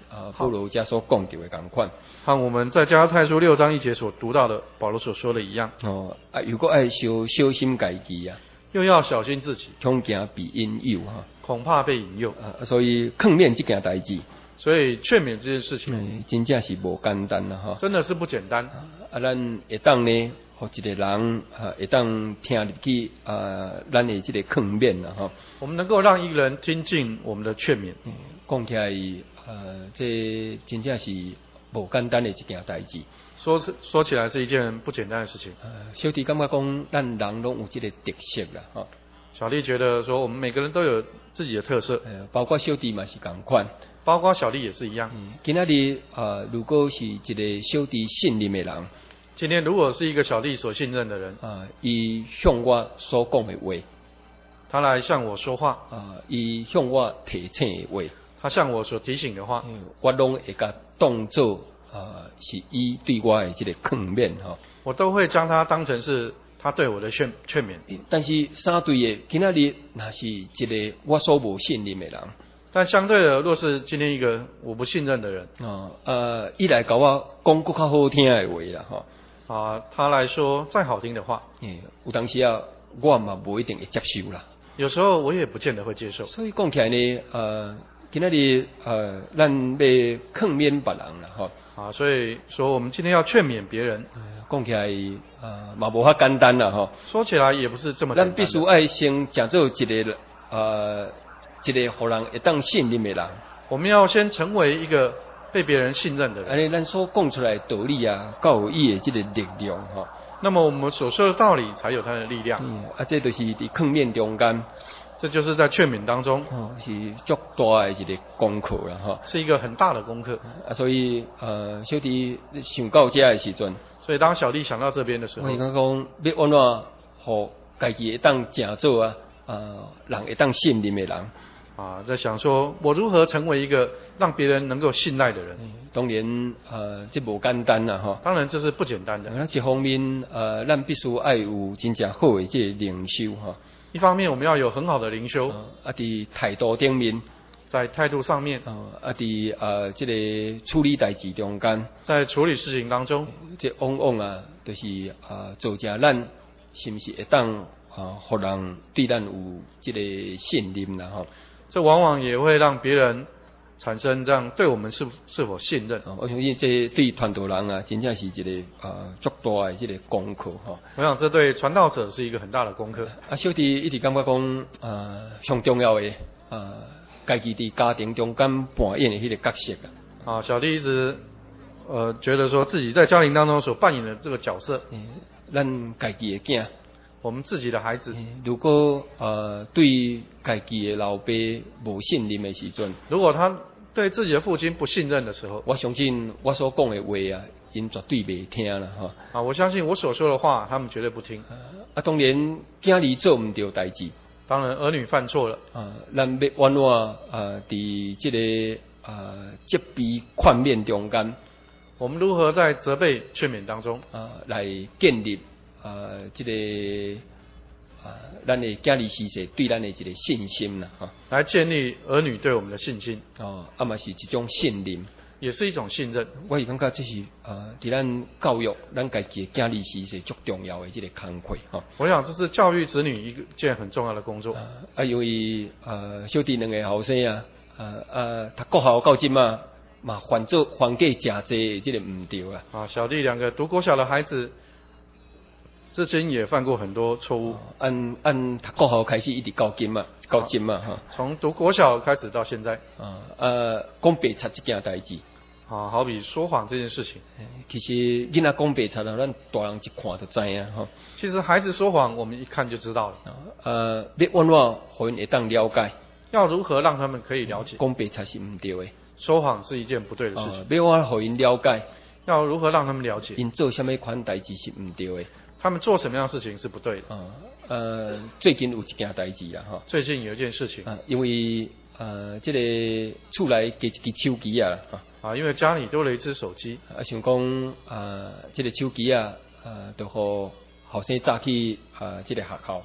啊保罗家所讲到的同款。 和我们在加拉太书六章一节所读到的保罗所说的一样。 哦，啊，如果爱小小心家己啊， 又要小心自己， 恐惊被引诱哈， 恐怕被引诱。 啊，所以劝勉这件代志， 所以劝勉这件事情， 嗯，真正是无简单啦哈。 真的是不简单。 啊，咱会当呢，互一个人啊，会当听入去啊，咱的这个劝勉啦哈。 我们能够让一个人听进我们的劝勉， 讲起来，呃，这真正是无简单的一件代志。 说是说起来是一件不简单的事情。 呃，小弟感觉讲，咱人拢有这个特色啦哈。 小弟觉得说，我们每个人都有自己的特色， 呃，包括小弟嘛是同款， 包括小弟也是一样。 嗯，今仔日呃，如果是一个小弟信任的人， 今天如果是一个小弟所信任的人， 啊，伊向我所讲的话， 他来向我说话， 啊，伊向我提醒的话， 他向我所提醒的话， 嗯、我拢会甲当做啊是伊对我的这个劝勉哈。 我都会将他当成是他对我的劝劝勉。 但是相对的，今仔日若是一个我所无信任的人， 但相对的，若是今天一个我不信任的人， 啊，呃，伊来甲我讲更较好听的话啦，吼。 啊，他来说再好听的话， 嗯，有当时啊，我嘛无一定会接受啦。 有时候我也不见得会接受。 所以讲起来呢，呃，今仔日呃，咱要劝勉别人啦，吼。 啊，所以说我们今天要劝勉别人， 讲起来呃，嘛无遐简单啦，吼。 说起来也不是这么简单的。 咱必须爱先假做一个呃，一个互人会当信任的人。 我们要先成为一个被别人信任的人。 安尼，咱所讲出来的道理啊，才有伊的这个力量吼。 那么我们所说的道理才有它的力量。 嗯，啊，这就是伫劝勉中间， 这就是在劝勉当中， 哦，是足大的一个功课啦，吼。 是一个很大的功课。 啊，所以呃，小弟想到这的时阵， 所以当小弟想到这边的时候， 我是讲讲要安怎互家己会当正做啊，呃，人会当信任的人。 啊，在想说我如何成为一个让别人能够信赖的人。 嗯、当然，呃，这无简单啦，吼。 当然这是不简单的。 那一方面，呃，咱必须爱有真正好的这个领袖哈。 一方面我们要有很好的灵修， 啊，伫态度顶面， 在态度上面， 啊，啊，伫呃这个处理代志中间， 在处理事情当中， 这往往啊，就是啊，做成咱是不是会当啊，互人对咱有这个信任啦，吼。 这往往也会让别人产生这样对我们是是否信任。 我相信这对传道人啊，真正是一个啊足大的这个功课哈。 我想这对传道者是一个很大的功课。 啊，小弟一直感觉讲啊，上重要的啊，家己伫家庭中间扮演的迄个角色啊。啊，小弟一直呃觉得说自己在家庭当中所扮演的这个角色， 嗯，咱家己的囝。 我们自己的孩子， 如果呃对家己的老爸无信任的时阵， 如果他对自己的父亲不信任的时候， 我相信我所讲的话啊，因绝对袂听啦哈。 啊，我相信我所说的话，他们绝对不听。 啊，当然囝儿做唔对代志， 当然儿女犯错了， 啊，咱要安怎啊？伫这个啊责备劝勉中间， 我们如何在责备劝勉当中啊来建立？呃，这个啊，咱的囝儿时势对咱的一个信心啦，哈， 来建立儿女对我们的信心。 哦，啊嘛是一种信任， 也是一种信任。 我是感觉这是呃，伫咱教育咱家己的囝儿时势足重要的这个工课，哈。 我想这是教育子女一件很重要的工作。 啊，因为呃，小弟两个后生啊，呃呃，读国校到今嘛，嘛犯做犯过诚济这个唔对啦。 啊，小弟两个读国小的孩子。至今也犯过很多错误。 按按读国校开始一直到今嘛，到今嘛哈。 从读国小开始到现在。 啊呃，讲白贼这件代志。 啊，好比说谎这件事情。 其实囡仔讲白贼啦，咱大人一看就知影哈。 其实孩子说谎，我们一看就知道了。 呃，要安怎互因会当了解？ 要如何让他们可以了解？ 讲白贼是唔对的。 说谎是一件不对的事情。 呃、要安怎互因了解？ 要如何让他们了解？ 因做什么款代志是唔对的？ 他们做什么样的事情是不对的？ 啊，呃，最近有一件代志啦，哈。 最近有一件事情。 啊，因为呃，这个厝内加一支手机啊， 啊，因为家里多了一只手机。 啊，想讲啊，这个手机啊，呃，就互后生早去啊，这个学校。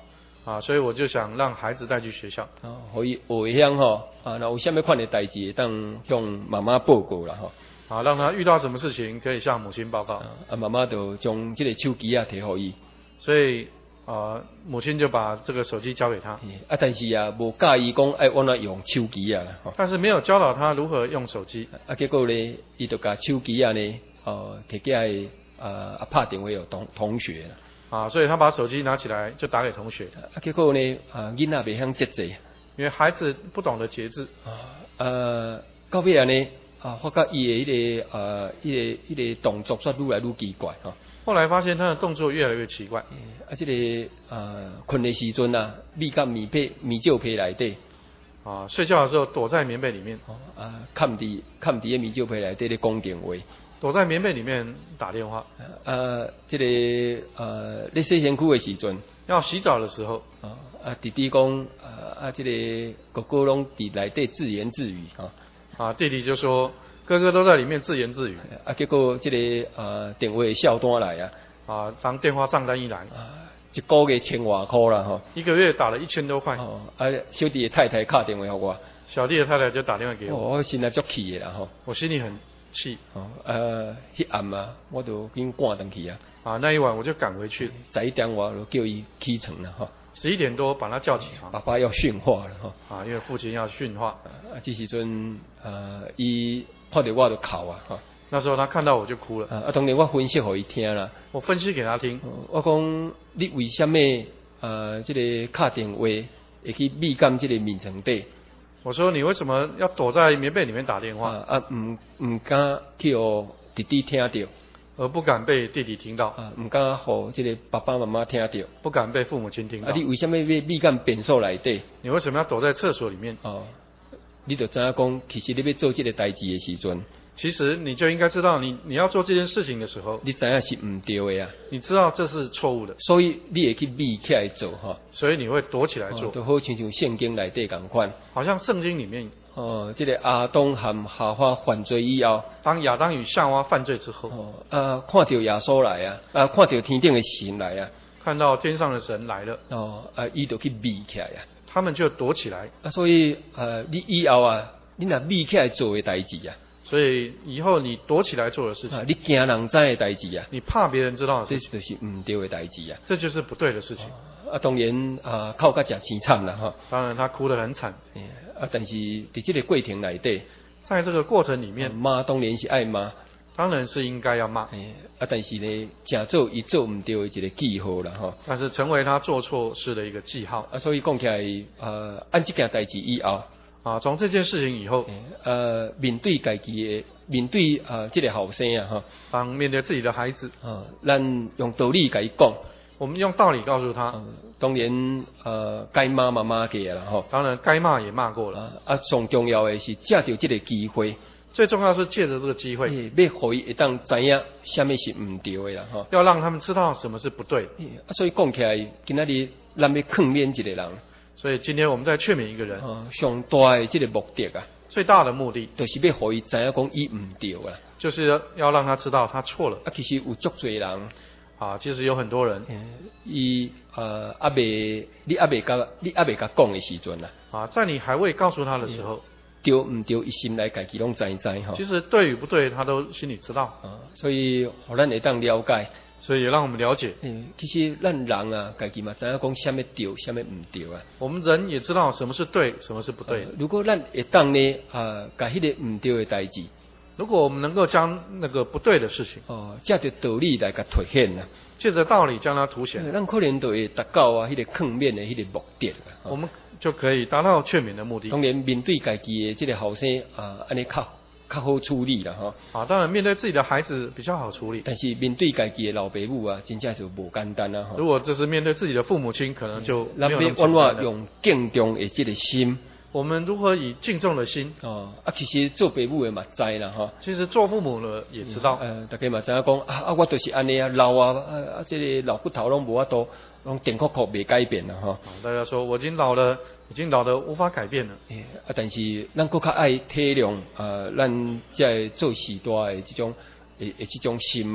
啊，所以我就想让孩子带去学校， 啊，可以学乡吼，啊，那有啥物款的代志，当向妈妈报告啦吼。 啊，让他遇到什么事情可以向母亲报告。 啊，妈妈就将这个手机啊摕互伊。所以啊，母亲就把这个手机交给他。 啊，但是啊，无教伊讲爱往哪用手机啊啦。 但是没有教导他如何用手机。 啊，结果呢，伊就把手机啊呢，哦，摕起来啊啊拍电话有同同学啦。 啊，所以他把手机拿起来就打给同学。 啊，结果呢，啊，囡仔袂晓节制， 因为孩子不懂得节制。 啊，呃，到尾啊呢，啊，发觉伊的迄个呃，迄个迄个动作煞愈来愈奇怪吼。 后来发现他的动作越来越奇怪。 啊，这个呃，困的时阵啊，秘到棉被棉罩被内底。 啊，睡觉的时候躲在棉被里面。 啊，看伫看伫个棉罩被内底咧讲电话。 躲在棉被里面打电话。 呃，这个呃，咧洗身躯的时阵， 要洗澡的时候， 啊啊，弟弟讲，啊啊，这个哥哥拢伫内底自言自语啊。 啊，弟弟就说哥哥都在里面自言自语。 啊，结果这个呃电话销单来啊。 啊，当电话账单一来， 啊，一个月千外块啦吼。 一个月打了一千多块。 哦，啊，小弟的太太打电话给我。 小弟的太太就打电话给我。 哦，我心里足气的啦吼。 我心里很气。 哦，呃，迄暗啊，我就紧赶回去啊。 啊，那一晚我就赶回去。 十一点我就叫伊起床了哈。 十一点多把他叫起床。 爸爸要训话了哈。 啊，因为父亲要训话。 啊，这时阵呃，伊看到我就哭啊哈。 那时候他看到我就哭了。 啊，当然我分析给伊听啦。 我分析给他听。 我讲你为什么呃，这个打电话会去避感这个眠床底？ 我说你为什么要躲在棉被里面打电话？ 啊，唔唔敢去互弟弟听到， 而不敢被弟弟听到。 啊，唔敢互这个爸爸妈妈听到， 不敢被父母亲听到。 啊，你为什么要避感便所内底？ 你为什么要躲在厕所里面？ 哦，你就知影讲，其实你要做这个代志的时阵。 其实你就应该知道你，你你要做这件事情的时候， 你知影是唔对的啊。 你知道这是错误的， 所以你会去避起来做哈。 所以你会躲起来做， 都、哦、好像像圣经内底共款。 好像圣经里面， 哦，这个亚当和夏娃犯罪以后， 当亚当与夏娃犯罪之后， 哦，啊，看到耶稣来啊，啊，看到天顶的神来啊， 看到天上的神来了， 哦，啊，伊就去避起来啊， 他们就躲起来。 啊，所以呃，你以后啊，你若避起来做的代志啊。 所以以后你躲起来做的事情， 啊、你惊人知的代志啊， 你怕别人知道的事情， 这就是唔对的代志啊， 这就是不对的事情。 啊，当然啊，哭甲真凄惨啦哈。 当然他哭得很惨。 啊，但是伫这个过程内底， 在这个过程里面， 骂、啊、当然是爱骂， 当然是应该要骂。 啊，但是呢，正做伊做唔对的一个记号啦哈。 但是成为他做错事的一个记号。 啊，所以讲起来，呃，按这件代志以后。 啊，从这件事情以后， 呃，面对家己的，面对呃，这个后生啊，哈， 当面对自己的孩子， 啊，咱用道理甲伊讲， 我们用道理告诉他， 呃、当然，呃，该骂嘛骂过啦，哈， 当然该骂也骂过了， 啊，上重要的是借着这个机会， 最重要是借着这个机会， 要互伊会当知影什么是唔对的啦，哈， 要让他们知道什么是不对的。 啊，所以讲起来，今仔日咱要劝勉一个人。 所以今天我们在劝勉一个人， 啊，上大的这个目的啊， 最大的目的就是要互伊知影讲伊唔对啦， 就是要让他知道他错了。 啊，其实有足多人啊，其实有很多人， 伊呃阿未你阿未甲你阿未甲讲的时阵啦， 啊，在你还未告诉他的时候， 对唔对，伊心内家己拢知知吼。 其实对与不对，他都心里知道。 啊，所以互咱会当了解。 所以也让我们了解， 嗯，其实咱人啊，家己嘛知影讲什么对，什么唔对啊。 我们人也知道什么是对，什么是不对。 呃、如果咱会当呢，啊，甲迄个唔对的代志， 如果我们能够将那个不对的事情， 哦，借着道理来甲凸显啊， 借着道理将它凸显， 咱可能就会达到啊，迄个劝勉的迄个目的啦。 我们就可以达到劝勉的目的。 当然，面对家己的这个后生啊，安尼较较好处理啦，哈。 啊，当然面对自己的孩子比较好处理， 但是面对家己的老爸母啊，真正就无简单啦，哈。 如果这是面对自己的父母亲，可能就没有那么简单了。 咱要往往用敬重的这个心， 我们如何以敬重的心？ 哦，啊，其实做爸母的嘛知啦，哈。 其实做父母的也知道， 呃，大家嘛知影讲啊啊，我就是安尼啊，老啊啊啊，这个老骨头拢无法度，拢定确确袂改变啦，哈。 大家说我已经老了，已经老得无法改变了。 啊，但是咱更较爱体谅啊，咱在做时代的这种诶诶这种心嘛。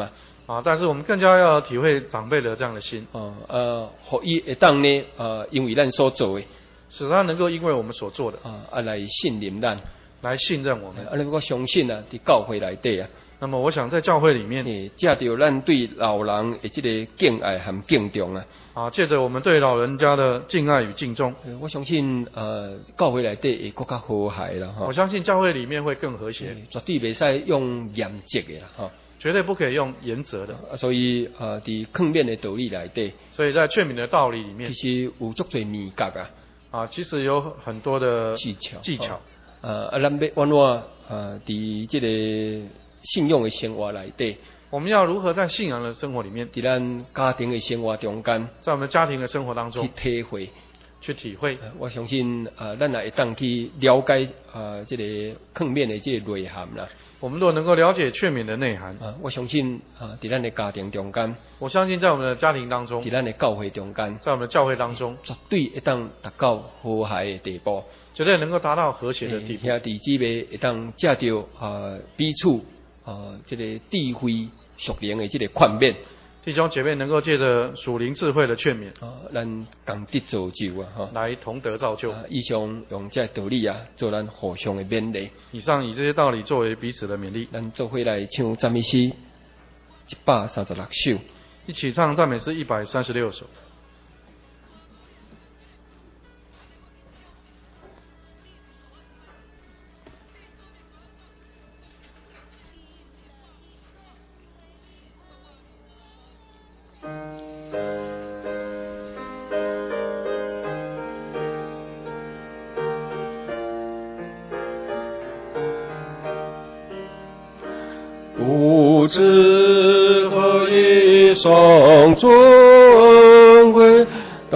啊，但是我们更加要体会长辈的这样的心。 哦，呃，互伊会当呢，呃，因为咱所做的， 使他能够因为我们所做的啊啊来信任咱， 来信任我们。 啊，我相信啊，伫教会内底啊。 那么我想在教会里面， 诶，借着咱对老人的这个敬爱和敬重啊， 啊，借着我们对老人家的敬爱与敬重， 我相信呃，教会内底会更加和谐啦哈。 我相信教会里面会更和谐， 绝对袂使用严责的啦哈， 绝对不可以用严责的。 啊，所以呃，伫劝勉的道理内底， 所以在劝勉的道理里面， 其实有足侪美感啊， 啊，其实有很多的技巧技巧。 呃，啊，咱要安怎呃，伫这个信仰的生活内底， 我们要如何在信仰的生活里面， 伫咱家庭的生活中间， 在我们家庭的生活当中去体会， 去体会。 呃、我相信呃，咱也会当去了解呃，这个劝勉的这个内涵啦。 我们如果能够了解劝勉的内涵， 啊，我相信啊，伫咱的家庭中间， 我相信在我们的家庭当中， 伫咱的教会中间， 在我们的教会当中， 绝对会当达到和谐的地步， 绝对能够达到和谐的地步。 兄弟姊妹会当借着啊彼此啊这个智慧属灵的这个劝勉， 弟兄姐妹能够借着属灵智慧的劝勉， 啊，咱共得造就啊，哈， 来同得造就。 啊，以上用这道理啊，做咱互相的勉励。 以上以这些道理作为彼此的勉励。 咱做伙来唱赞美诗一百三十六首， 一起唱赞美诗一百三十六首。 不知何以上尊贵，待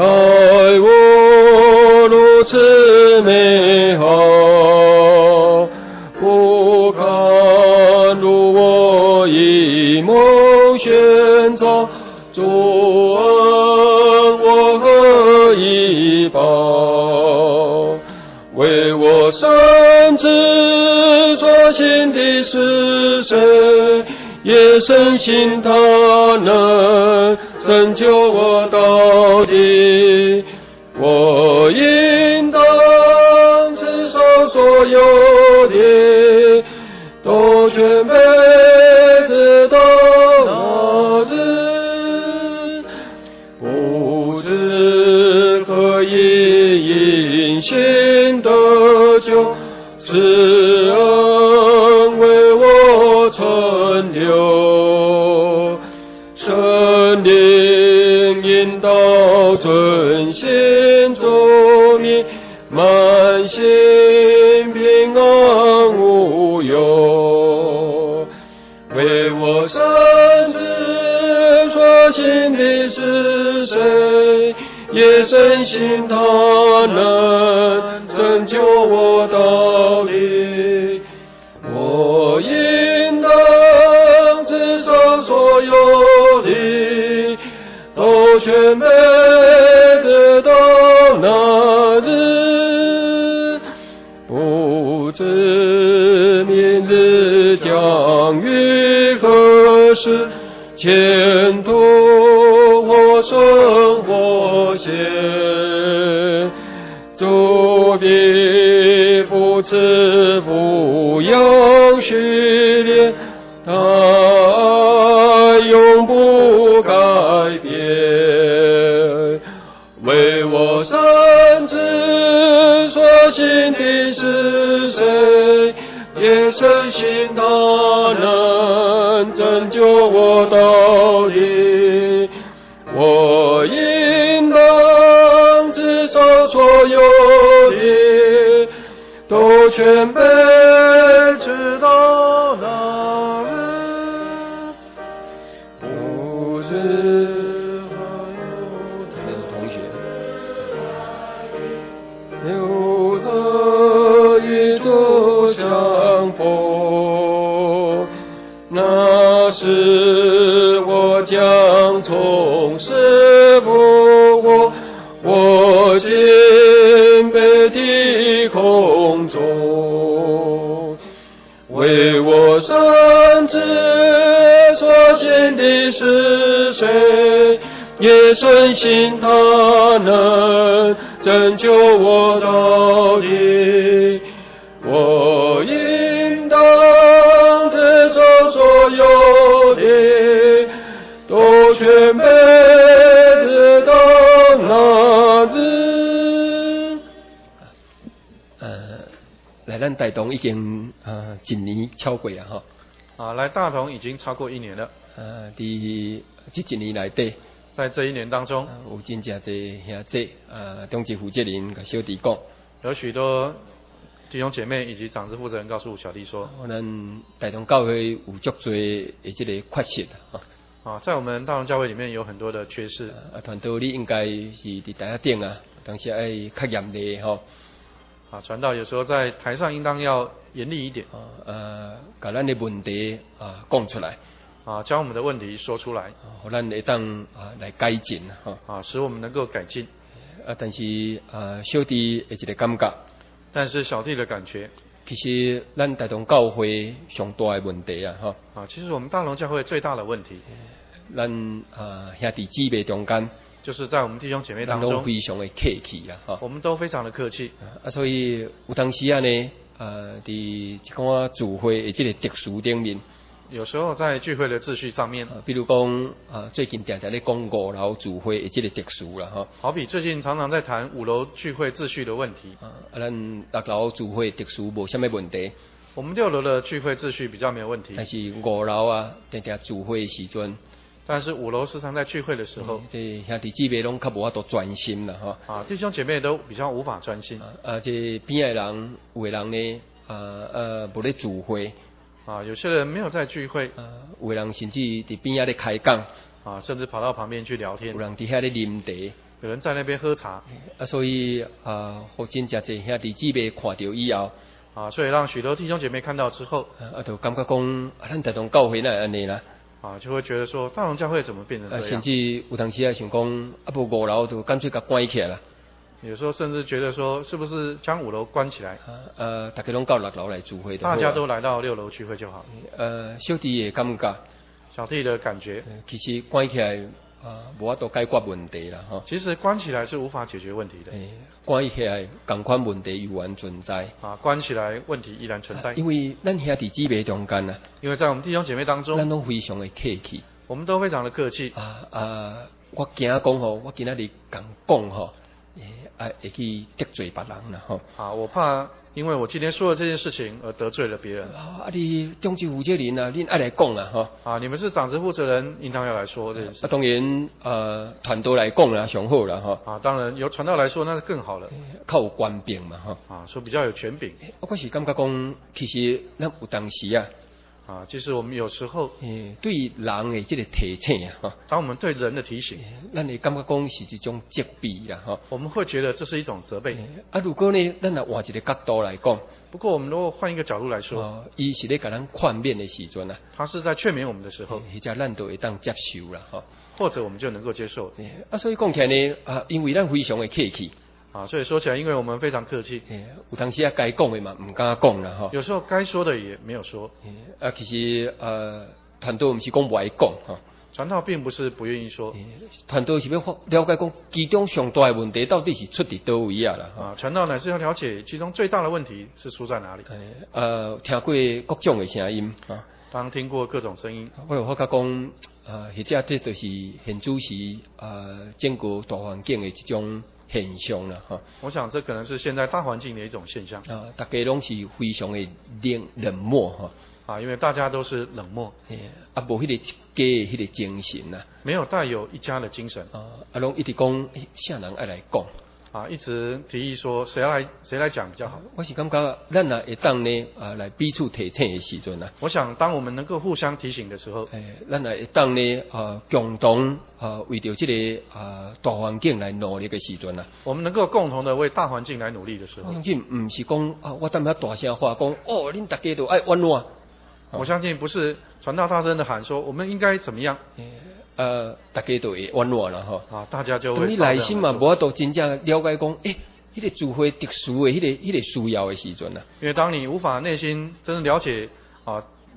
我如此美好，不堪入我一梦寻找，主恩我何以报？为我深知所信的是谁，也深信他能拯救我到底。我应当至少所有的，都全备直到那日，不知可以因信得救，慈恩为我存留，圣灵引导遵行主命，满心平安无忧。为我深知所信的是谁，也深信他能拯救我到底。我应当至少所有的，都全备直到那日，不知明日将于何时，前途或顺或险，主必扶持抚养训练，他永不改变。为我深知所信的是谁，也深信他能拯救我到底。我应当至少所有的，都全备直到那日，不知还有他同学留着一座相逢，那时我将从事复活，我敬拜的空中，为我深知所信的是谁？也深信他能拯救我到底。我应当接受所有的，都全被知道那日。呃，来咱台东已经呃一年超过啊哈。 啊，来大同已经超过一年了。 呃，伫这一年内底， 在这一年当中， 呃、有真正侪兄弟，呃，中级负责人甲小弟讲， 有许多弟兄姐妹以及长子负责人告诉小弟说， 我们台东教会有足多的这个缺失啊。 啊，在我们大同教会里面有很多的缺失。 啊，传道你应该是伫台下顶啊，当时爱较严厉吼。 啊，传道有时候在台上应当要严厉一点。 啊，呃，把咱的问题啊讲出来。 啊，将我们的问题说出来。 啊，互咱会当啊来改进哈。 啊，使我们能够改进。 啊，但是啊，小弟的一个感觉。 但是小弟的感觉， 其实咱台东教会上大的问题啊，哈。 啊，其实我们大同教会最大的问题， 咱啊兄弟姊妹中间， 就是在我们弟兄姐妹当中， 都非常的客气啊，哈。 我们都非常的客气。 啊，所以有当时啊呢，呃，伫一寡聚会的这个特殊顶面。 有时候在聚会的秩序上面， 啊，比如讲啊，最近常常咧讲五楼聚会的这个特殊啦，哈。 好比最近常常在谈五楼聚会秩序的问题。 啊，咱六楼聚会特殊无什么问题。 我们六楼的聚会秩序比较没有问题。 但是五楼啊，常常聚会的时阵， 但是五楼时常在聚会的时候， 这兄弟姊妹拢较无法度专心啦，哈。 啊，弟兄姐妹都比较无法专心。 啊，这边的人有的人呢，啊呃无咧聚会。 啊，有些人没有在聚会， 啊，有的人甚至伫边仔咧开讲， 啊，甚至跑到旁边去聊天， 有人伫遐咧啉茶， 有人在那边喝茶， 啊，所以啊，互真正侪兄弟姊妹看到以后， 啊，所以让许多弟兄姐妹看到之后， 啊，就感觉讲，啊，咱台东教会哪会安尼啦， 啊，就会觉得说，大同教会怎么变成这啊， 样？ 甚至有当时啊想讲，啊，无五楼就干脆甲关起来啦。 有时候甚至觉得说，是不是将五楼关起来？ 啊，呃，大家拢到六楼来聚会， 大家都来到六楼聚会就好。 呃，小弟的感觉， 小弟的感觉， 其实关起来啊，无法度解决问题啦，哈。 其实关起来是无法解决问题的。 关起来，同款问题依然存在。 啊，关起来问题依然存在。 因为咱兄弟姊妹中间啊， 因为在我们弟兄姐妹当中， 咱拢非常的客气。 我们都非常的客气。 啊啊，我惊讲吼，我今仔日讲讲吼。啊，会去得罪别人啦吼！ 啊，我怕因为我今天说了这件事情而得罪了别人。 啊，你中级负责人啊，恁爱来讲啊吼！ 啊，你们是长职负责人，应当要来说这件事。 啊，当然呃，团队来讲啦，上好啦吼。 啊，当然由传道来说，那是更好了。 较有官柄嘛吼。 啊，说比较有权柄。 我是感觉讲，其实咱有当时啊。 啊，其实我们有时候， 诶，对人的这个提醒啊，哈， 当我们对人的提醒， 咱会感觉讲是一种责备啦，哈， 我们会觉得这是一种责备。 啊，如果呢，咱来换一个角度来讲， 不过我们如果换一个角度来说， 伊、哦、是咧甲咱劝勉的时阵啊， 他是在劝勉我们的时候， 或者咱都会当接受啦，哈， 或者我们就能够接受。 啊，所以讲起来呢，啊，因为咱非常的客气。 啊，所以说起来，因为我们非常客气， 有当时啊该讲的嘛，唔敢讲啦，哈。 有时候该说的也没有说。 啊，其实呃，团队唔是讲不爱讲，哈。 传道并不是不愿意说， 团队是要了解讲其中上大的问题到底是出伫倒位啊啦。 啊，传道乃是要了解其中最大的问题是出在哪里。 呃，听过各种的声音啊， 当听过各种声音， 我有发觉讲，呃，或者这就是现主时呃整个大环境的一种现象啦，哈。 我想这可能是现在大环境的一种现象。 啊，大家拢是非常的冷冷漠哈。 啊，因为大家都是冷漠， 啊，无迄个家的迄个精神呐， 没有带有一家的精神啊，啊，拢一直讲，诶，啥人爱来讲， 啊，一直提议说谁来谁来讲比较好。 我是感觉咱啊会当呢啊来彼此提醒的时阵啊， 我想当我们能够互相提醒的时候， 诶，咱啊会当呢啊共同啊为着这个啊大环境来努力的时阵啊， 我们能够共同的为大环境来努力的时候， 我相信唔是讲啊我当要大声话讲哦，恁大家都爱温暖。 我相信不是传道大声的喊说我们应该怎么样， 呃，大家都会温暖了哈。 啊，大家就会。 当你内心嘛，无法度真正了解讲，诶、欸，迄、那个聚会特殊的、迄、那个、迄、那个需要的时阵啊。 因为当你无法内心真的了解啊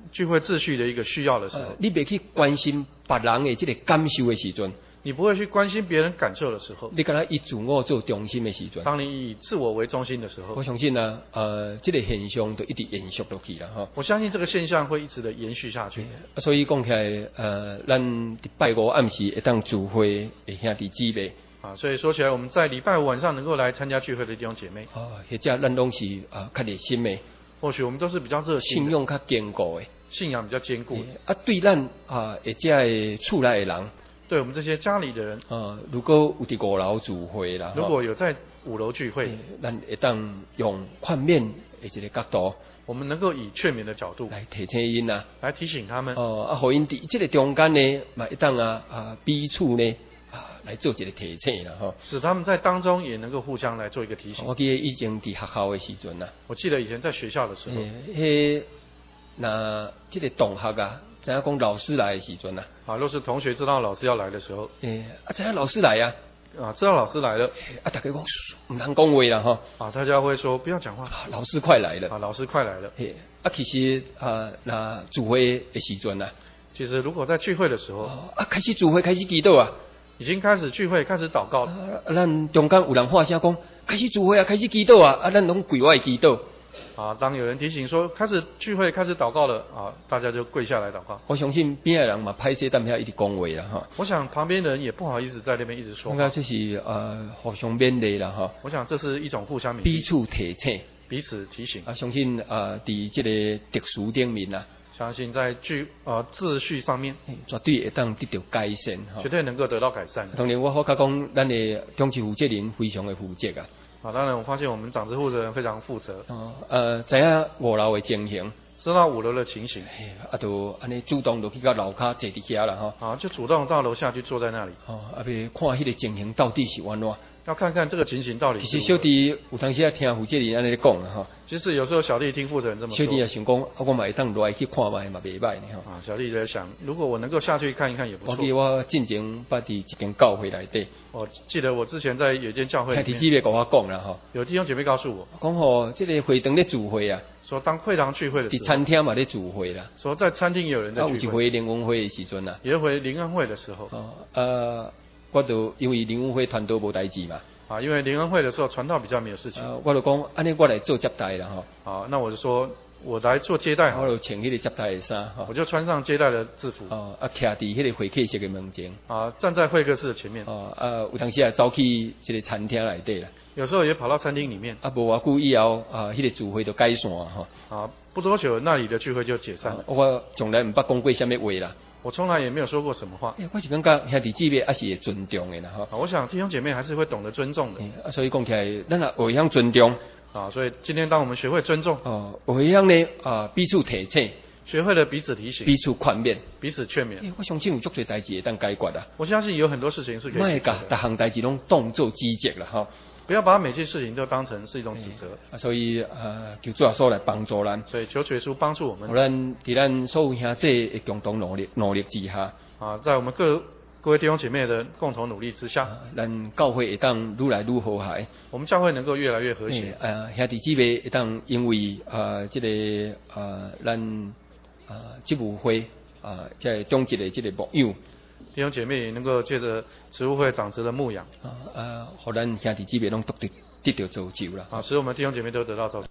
聚会秩序的一个需要的时候， 呃、你别去关心别人的这个感受的时阵。 你不会去关心别人感受的时候， 你跟他以自我做中心的时阵， 当你以自我为中心的时候， 我相信呢，呃，这个现象就一直延续落去了哈。 我相信这个现象会一直的延续下去。 所以讲起来，呃，咱伫拜五暗时会当聚会的兄弟姊妹啊，所以说起来，我们在礼拜五晚上能够来参加聚会的弟兄姐妹， 啊，或者咱拢是啊较热心的， 或许我们都是比较热心的， 信仰较坚固的， 信仰比较坚固的。 啊，对咱啊，或者的厝内的人。 对我们这些家里的人， 啊，如果有伫五楼聚会啦， 如果有在五楼聚会， 咱会当用宽面的一个角度， 我们能够以劝勉的角度来提醒因啊， 来提醒他们， 哦，啊，互因伫这个中间呢，嘛会当啊啊彼此呢啊来做一个提醒啦，吼， 使他们在当中也能够互相来做一个提醒。 我记得以前伫学校的时阵啦， 我记得以前在学校的时候， 迄那这个同学啊。知影讲老师来的时阵啊， 啊，若是同学知道老师要来的时候， 诶、欸，啊，知影老师来啊， 啊，知道老师来了， 啊，大家讲唔通讲话啦，吼， 啊，大家会说不要讲话， 啊，老师快来了， 啊，老师快来了， 嘿，啊，其实啊，那聚会的时阵啊， 其实如果在聚会的时候， 啊，开始聚会，开始祈祷啊， 已经开始聚会，开始祷告了， 啊，咱中间有人喊声讲，开始聚会啊，开始祈祷啊，啊，咱拢跪外祈祷。 啊，当有人提醒说开始聚会、开始祷告了啊，大家就跪下来祷告。 我相信边的人嘛，歹势，但遐一直讲话啦哈。 我想旁边的人也不好意思在那边一直说话。 应该这是呃互相勉励啦哈。 我想这是一种互相勉励， 彼此提醒， 彼此提醒。 啊，相信呃，伫这个特殊顶面啊， 相信在聚呃秩序上面， 绝对会当得到改善哈。 绝对能够得到改善。 当然，我好甲讲，咱的中期负责人非常的负责啊。 啊，当然我发现我们长治负责人非常负责。 哦，呃，知影五楼的情形， 知道五楼的情形， 啊，就安尼主动就去到楼骹坐伫遐啦吼。 啊，就主动到楼下去坐在那里。 哦，啊，要看迄个情形到底是安怎。 要看看这个情形到底是。 其实小弟有当时啊听负责人安尼讲啦吼。 其实有时候小弟听负责人这么说。 小弟也想讲，啊，我嘛会当落来去看卖嘛袂歹呢吼。 啊，小弟在想，如果我能够下去看一看也不错。 我记得我进前捌伫一间教会内底。 我记得我之前在有一间教会里面。 弟兄姊妹跟我讲啦吼。 有弟兄姐妹告诉我。 讲吼，这个会堂咧聚会啊。 说当会堂聚会的时候。 伫餐厅嘛咧聚会啦。 说在餐厅有人在聚会。 啊，有一回灵恩会的时阵啊。 有一回灵恩会的时候。 哦，呃，我就因为灵恩会团队无代志嘛。 啊，因为灵恩会的时候传道比较没有事情。 呃，我就讲，安尼我来做接待啦吼。 啊，那我就说我来做接待。 我就穿迄个接待的衫哈。 我就穿上接待的制服。 哦，啊，徛伫迄个会客室的门前。 啊，站在会客室的前面。 哦，啊，有当时也走去一个餐厅内底啦。 有时候也跑到餐厅里面。 啊，无偌久以后，啊，迄个聚会就解散哈。 啊，不多久那里的聚会就解散了。 我从来毋捌讲过什么话啦。 我从来也没有说过什么话。 欸、我是感觉兄弟姊妹还是会尊重的啦哈。 我想弟兄姐妹还是会懂得尊重的。 啊，所以讲起来，咱也会晓尊重。 啊，所以今天当我们学会尊重， 哦，会晓呢啊彼此提醒， 学会了彼此提醒， 彼此宽勉， 彼此劝勉。 欸、我相信有足多代志会当解决啊。 我相信有很多事情是可以解决的。 莫甲逐项代志拢当做指责啦哈。 不要把每件事情都当成是一种指责。 啊，所以呃，求主耶稣来帮助咱。 所以求主耶稣帮助我们。 咱伫咱所有兄弟的共同努力努力之下。 啊，在我们各各位弟兄姐妹的共同努力之下， 啊、咱教会会当愈来愈和谐。 我们教会能够越来越和谐。 呃，兄弟姊妹会当因为呃，这个呃，咱啊，这部会啊，在终极的这个牧养， 弟兄姐妹也能够借着植物会长殖的牧养， 啊，呃，互咱兄弟姊妹拢得得得到造就啦。 啊，使我们弟兄姐妹都得到造就。